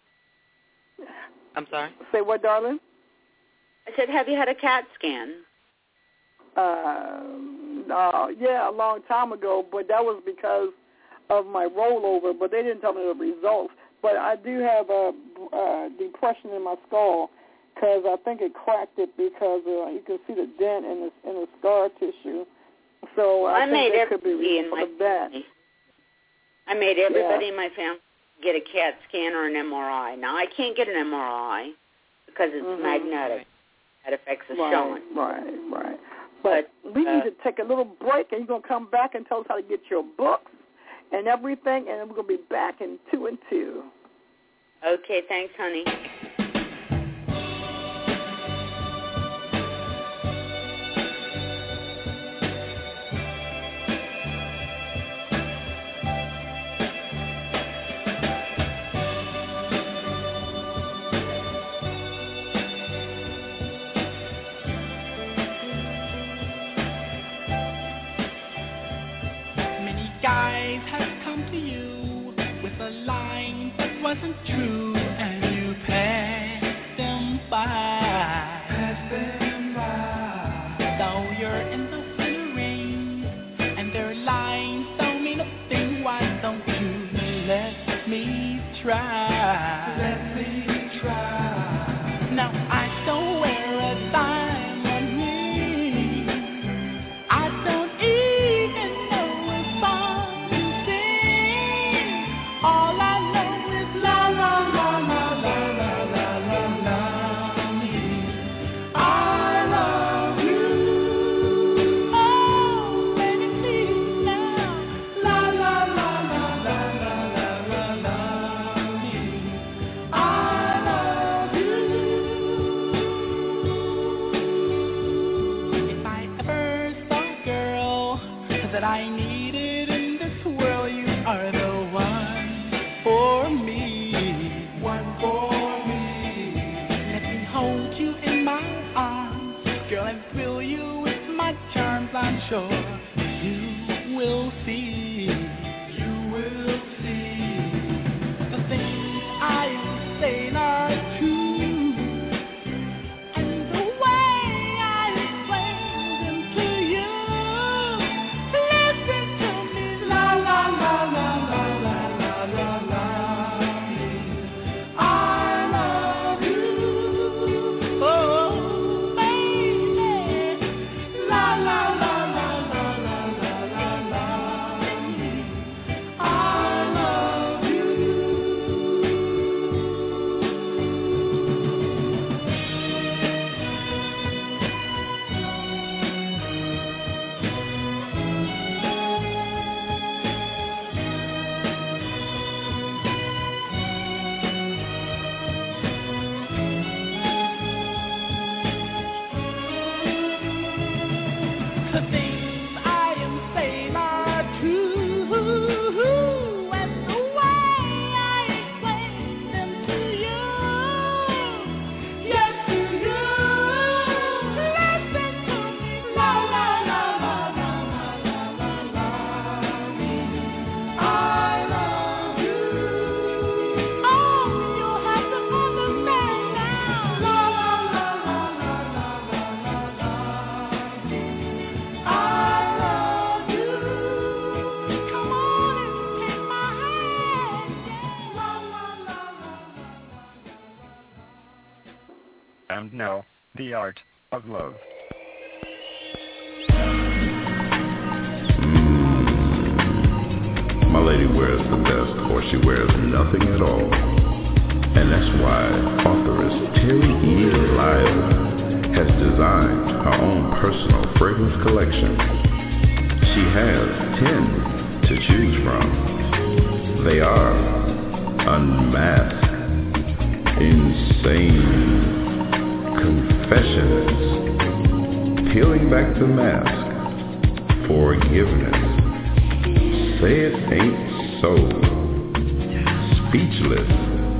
I'm sorry? Say what, darling? I said, have you had a CAT scan? Uh, uh, yeah, a long time ago, but that was because of my rollover, but they didn't tell me the results. But I do have a, a depression in my skull, because I think it cracked it because uh, you can see the dent in the in the scar tissue. So Well, I, I think made that could be everybody in because my of that. family. I made everybody Yeah. in my family get a CAT scan or an M R I. Now, I can't get an M R I because it's Mhm. magnetic. That affects the Right, showing. right, right. But, But, we uh, need to take a little break, and you're going to come back and tell us how to get your books and everything, and we're going to be back in two and two. Okay, thanks, honey. Many guys have come to you with a line that wasn't true, and you passed them by. Passed them by. Though you're in the winter rain, and their lines don't mean a thing, why don't you let me try? Let me try. Now I don't wear a diamond ring. I don't even know a song to sing, don't know the art of love. Mm. My lady wears the best, or she wears nothing at all. And that's why authoress Terry E. Lyle has designed her own personal fragrance collection. She has ten to choose from. They are Unmasked, Insane, Confessions, Peeling Back the Mask, Forgiveness, Say It Ain't So, Speechless,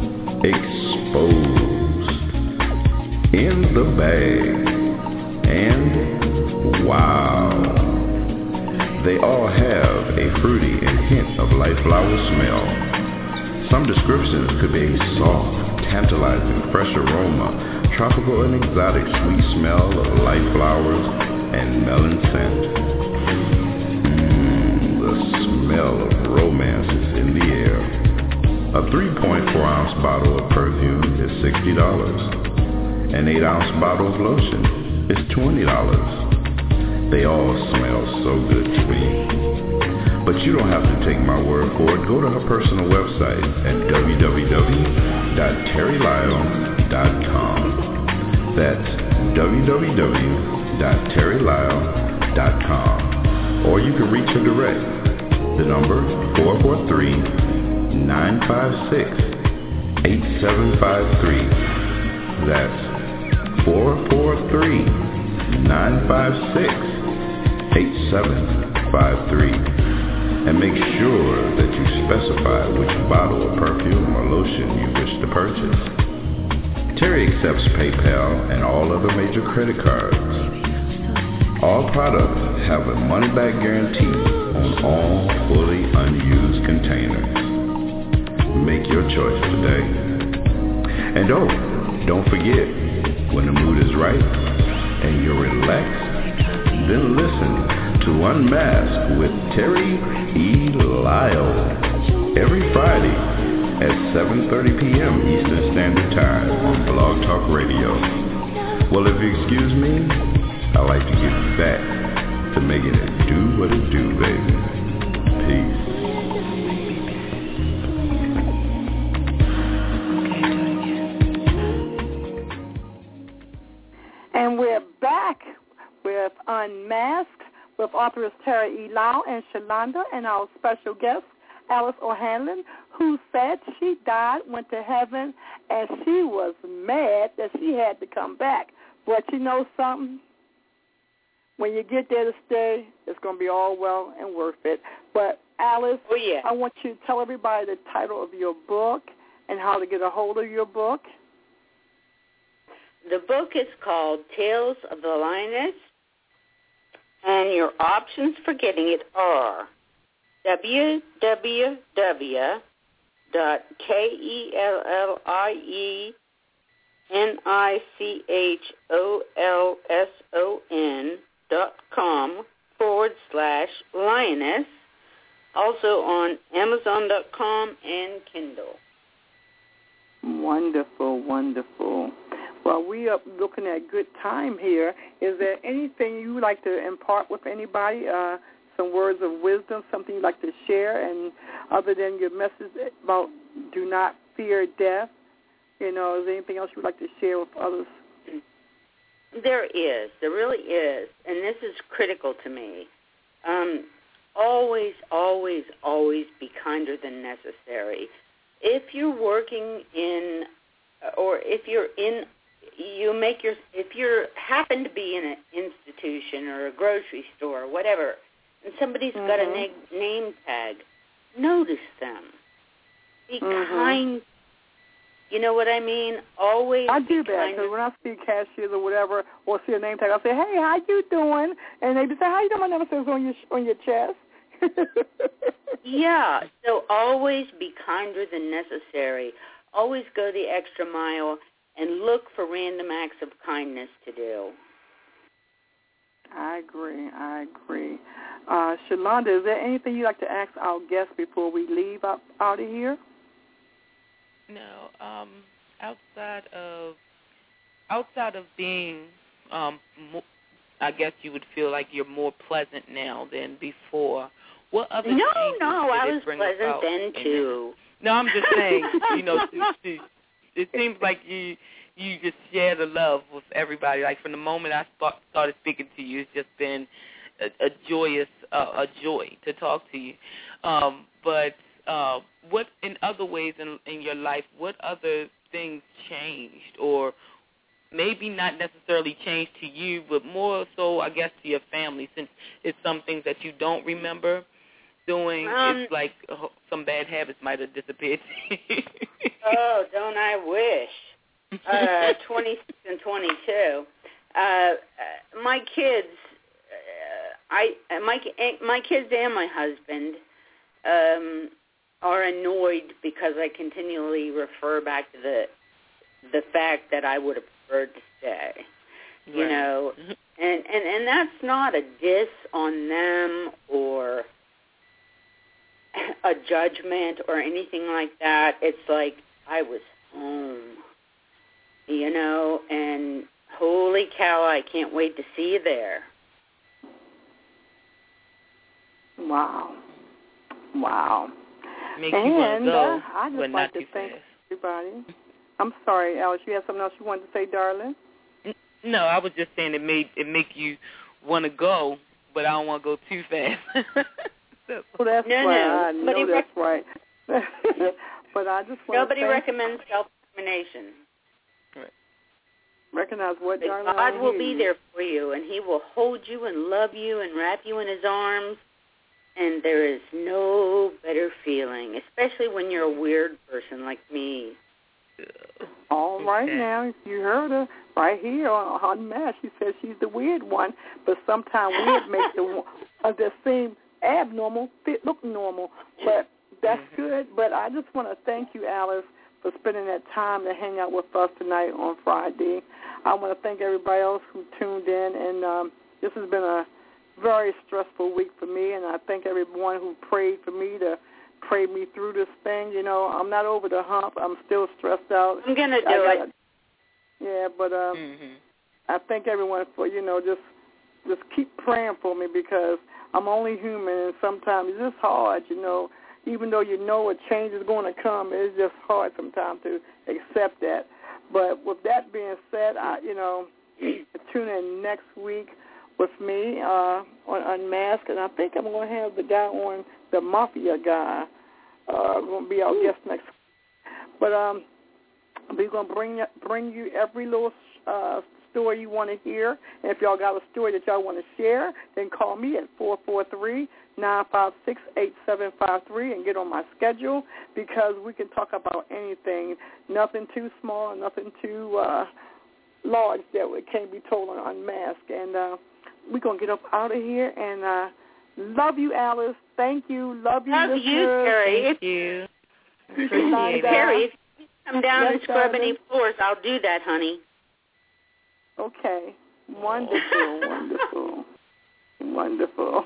Exposed, In the Bag, and Wow. They all have a fruity and hint of life flower smell. Some descriptions could be a soft, tantalizing, fresh aroma, tropical and exotic sweet smell of life flowers and melon scent. Mmm, the smell of romance is in the air. A three point four ounce bottle of perfume is sixty dollars. An eight ounce bottle of lotion is twenty dollars. They all smell so good to me. But you don't have to take my word for it. Go to her personal website at w w w dot terry lyle dot com. That's w w w dot terry lyle dot com. Or you can reach her direct. The number four four three, nine five six, eight seven five three. That's four four three, nine five six, eight seven five three. And make sure that you specify which bottle of perfume or lotion you wish to purchase. Terry accepts PayPal and all other major credit cards. All products have a money-back guarantee on all fully unused containers. Make your choice today. And oh, don't forget, when the mood is right and you're relaxed, then listen to Unmasked with Terry E. Lyle every Friday at seven thirty p.m. Eastern Standard Time on Blog Talk Radio. Well, if you excuse me, I like to get back to making it do what it do, baby. Peace. And we're back with Unmasked with authoress Terry E. Lyle and Shalonda and our special guest, Alice O'Hanlon, who said she died, went to heaven, and she was mad that she had to come back. But you know something? When you get there to stay, it's going to be all well and worth it. But, Alice, oh, yeah. I want you to tell everybody the title of your book and how to get a hold of your book. The book is called Tales of the Lioness, and your options for getting it are w w w dot kellynicholason dot com forward slash lioness, also on amazon dot com and Kindle. Wonderful, wonderful. Well, we are looking at good time here. Is there anything you would like to impart with anybody, uh, some words of wisdom, something you'd like to share, and other than your message about do not fear death, you know, is there anything else you would like to share with others? There is. There really is. And this is critical to me. Um, always, always, always be kinder than necessary. If you're working in, or if you're in, you make your, if you happen to be in an institution or a grocery store or whatever, and somebody's mm-hmm. got a na- name tag, notice them. Be mm-hmm. kind. You know what I mean? Always I do be that, kind. because when I see cashiers or whatever, or see a name tag, I say, hey, how you doing? And they say, how you doing? My name says on your, on your chest. Yeah, so always be kinder than necessary. Always go the extra mile and look for random acts of kindness to do. I agree. I agree. Uh, Shalonda, is there anything you'd like to ask our guests before we leave up, out of here? No. Um, outside of outside of being, um, more, I guess you would feel like you're more pleasant now than before. What other No, changes no, did I it was bring pleasant about? then too. No, I'm just saying, you know, to, to, it seems like you you just share the love with everybody. Like from the moment I start, started speaking to you, it's just been a, a joyous, uh, a joy to talk to you. Um, but uh, what, in other ways in, in your life, what other things changed, or maybe not necessarily changed to you, but more so, I guess, to your family, since it's some things that you don't remember doing. Um, it's like uh, some bad habits might have disappeared. Oh, don't I wish. Uh, twenty-six and twenty-two. Uh, uh, my kids, uh, I my my kids and my husband um, are annoyed because I continually refer back to the the fact that I would have preferred to stay. You Right. know, and, and and that's not a diss on them or a judgment or anything like that. It's like I was home, you know, and holy cow, I can't wait to see you there. Wow. Wow. Make you want and to go, uh, I just but like not to too thank fast. everybody. I'm sorry, Alice, you had something else you wanted to say, darling? No, I was just saying it made it make you want to go, but I don't want to go too fast. Well, that's No, right. no. I Nobody know that's right. But I just want Nobody to thank recommends self-determination. recognize what, But darling. I God don't will hear be you. there for you, and He will hold you and love you and wrap you in His arms. And there is no better feeling, especially when you're a weird person like me. All right Okay. now, you heard her right here on on Mash. She says she's the weird one, but sometimes weird makes the one uh, that seem abnormal fit look normal. But that's Mm-hmm. good. But I just want to thank you, Alice, for spending that time to hang out with us tonight on Friday. I want to thank everybody else who tuned in, and um, this has been a very stressful week for me, and I thank everyone who prayed for me to pray me through this thing. You know, I'm not over the hump. I'm still stressed out. I'm going to do I it. gotta- Yeah, but um, Mm-hmm. I thank everyone for, you know, just just keep praying for me, because I'm only human, and sometimes it's just hard, you know. Even though you know a change is going to come, it's just hard sometimes to accept that. But with that being said, I, you know, tune in next week with me uh, on Unmasked, and I think I'm going to have the guy on, the Mafia guy, uh, going to be our guest next week. But um, we're going to bring bring you every little uh, story you want to hear. And if y'all got a story that y'all want to share, then call me at four four three, nine five six, eight seven five three and get on my schedule, because we can talk about anything, nothing too small, nothing too uh, large that can't be told on Unmasked. And uh, we're going to get up out of here. And uh, love you, Alice. Thank you. Love you, Love listeners. you, Terry. Thank you. Appreciate it. Terry, if you come down Yes, and scrub darling. any floors, I'll do that, honey. Okay. Wonderful, wonderful, wonderful.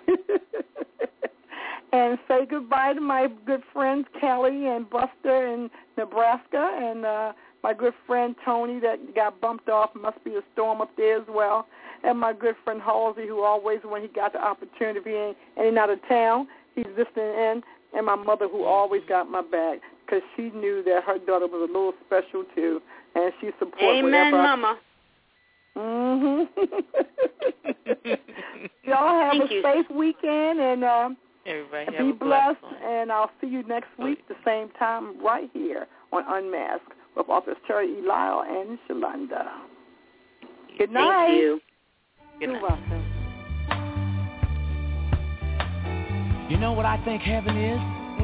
And say goodbye to my good friends Kelly and Buster in Nebraska, and uh, my good friend Tony that got bumped off. Must be a storm up there as well. And my good friend Halsey, who always, when he got the opportunity to be in and in out of town, he's listening in. And my mother, who always got my back, because she knew that her daughter was a little special too, and she supported Amen, whatever. Mama. Mm-hmm. Y'all have Thank a you. safe weekend, and uh, Everybody have be a blessed. one. And I'll see you next week, the same time, right here on Unmasked with authors Terry E. Lyle and Shalonda. Good night. Thank you. Good You're night. welcome. You know what I think heaven is?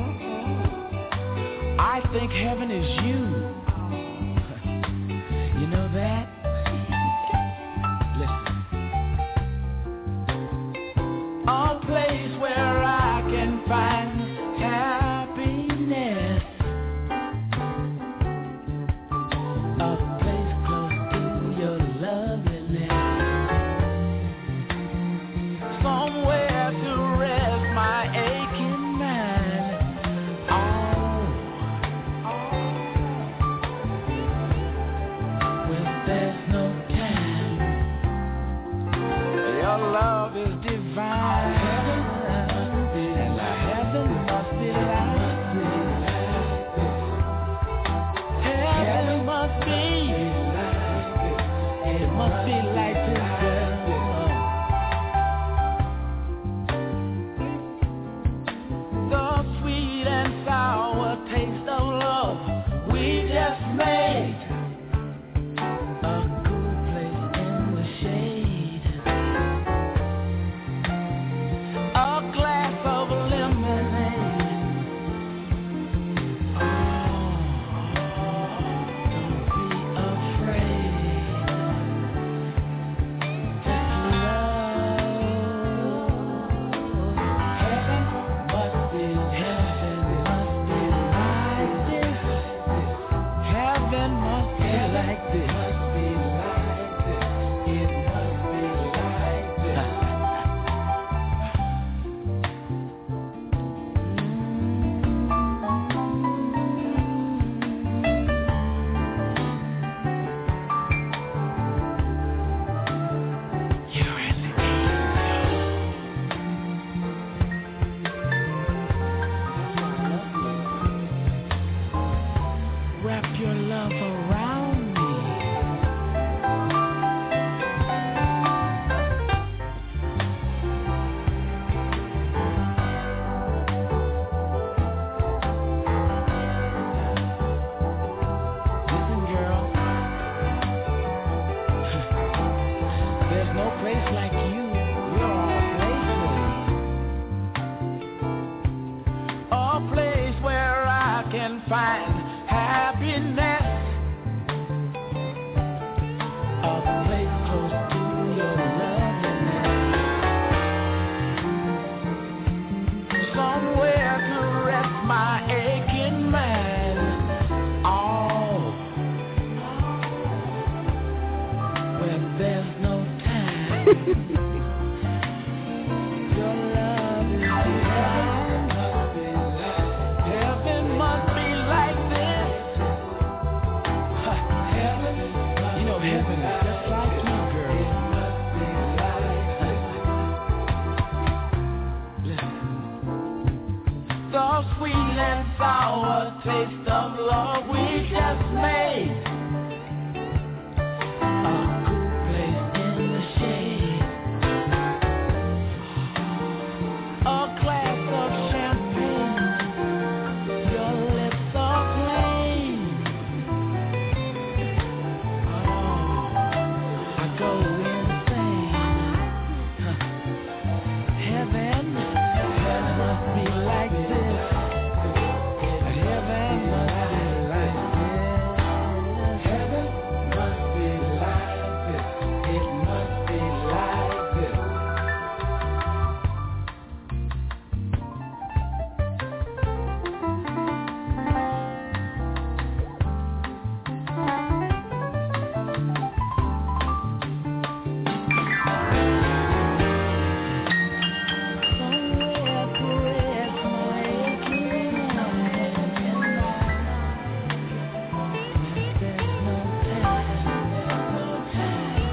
I think heaven is you. You know that? Listen. A place where I can find happiness. A place close to your loveliness. Somewhere to rest my aching mind. Oh, with that find happiness. A place close to your loveliness. Somewhere to rest my aching mind. Oh, when there's no time. Your love is heaven must be like this. Heaven, you know heaven is just like you, girl. Listen. The sweet and sour taste of love we just made. A cool place in the shade. A glass of champagne. Your lips are plain. Oh, I go insane. Huh. Heaven, heaven must be like this. Heaven must be like this. Heaven must be like this. It must be like this. Somewhere to rest my aching mind. There's no time, no time.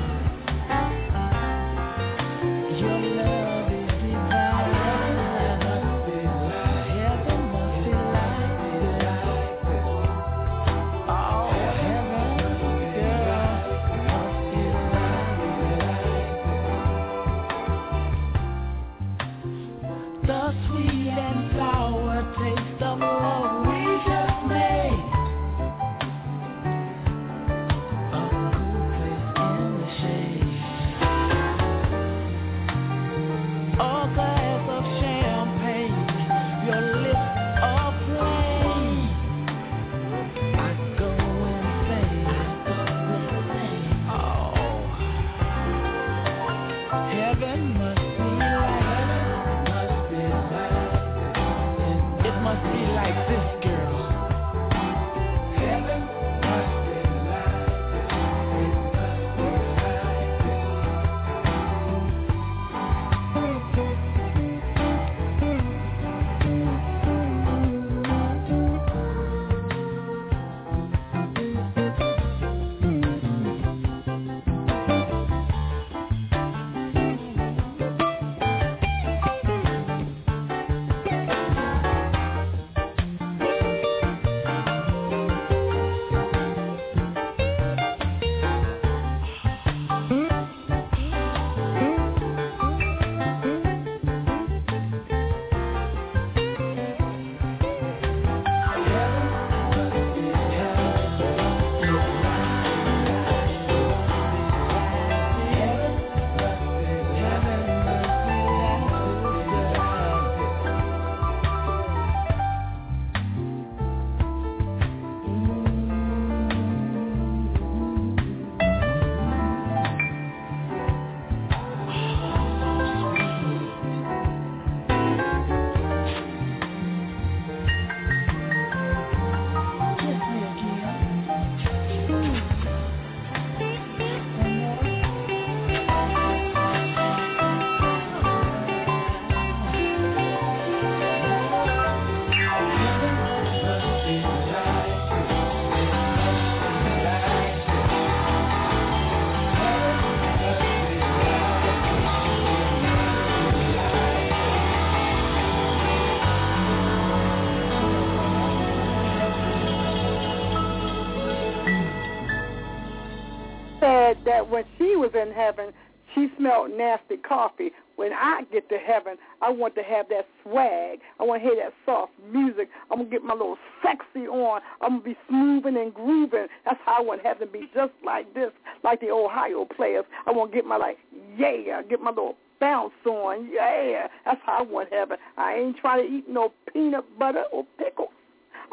Your love is divine. Heaven must be like this. Oh, heaven, girl, must be like this. The sweet and sour taste of love we just made. A cool place in the shade. A glass of champagne. Your lips are plain. I go insane. Oh, heaven must be like must be like it must be like this, girl. Heaven must be like this. It must be like this. Said that when she was in heaven, she smelled nasty coffee. When I get to heaven, I want to have that swag. I want to hear that soft music. I'm going to get my little sexy on. I'm going to be smoothing and grooving. That's how I want heaven to be, just like this, like the Ohio players. I want to get my, like, yeah, get my little bounce on. Yeah, that's how I want heaven. I ain't trying to eat no peanut butter or pickles. I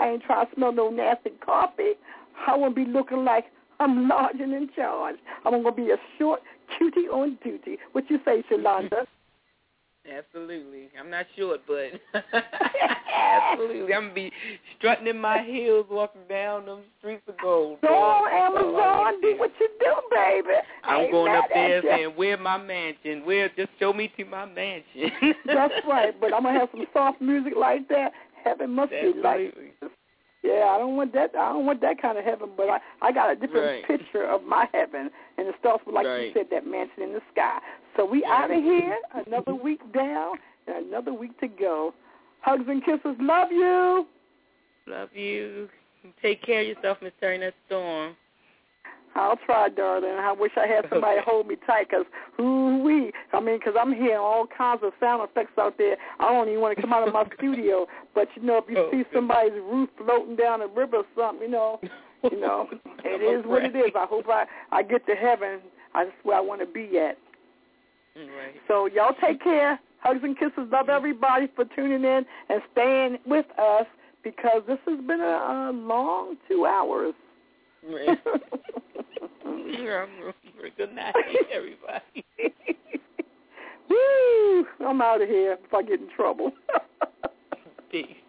I ain't trying to smell no nasty coffee. I want to be looking like I'm large and in charge. I'm going to be a short cutie on duty. What you say, Shalonda? Absolutely. I'm not short, but absolutely. I'm going to be strutting in my heels walking down them streets of gold. Go on Amazon. Do what you do, baby. I'm going up there saying, where my mansion? Where? Just show me to my mansion. That's right, but I'm going to have some soft music like that. Heaven must absolutely. be like Yeah, I don't want that. I don't want that kind of heaven, but I, I got a different right. picture of my heaven, and it starts with, like right. you said, that mansion in the sky. So we out of here. Another week down, and another week to go. Hugs and kisses. Love you. Love you. Take care of yourself, Miss Terry. That storm. I'll try, darling. I wish I had somebody okay. hold me tight, because who-wee. I mean, because I'm hearing all kinds of sound effects out there. I don't even want to come out of my studio. But, you know, if you okay. see somebody's roof floating down a river or something, you know, you know, it is what it is. I hope I, I get to heaven. That's where I want to be at. Right. So y'all take care. Hugs and kisses. Love everybody for tuning in and staying with us, because this has been a, a long two hours. Right. Good night, everybody. Woo! I'm out of here if I get in trouble. Peace.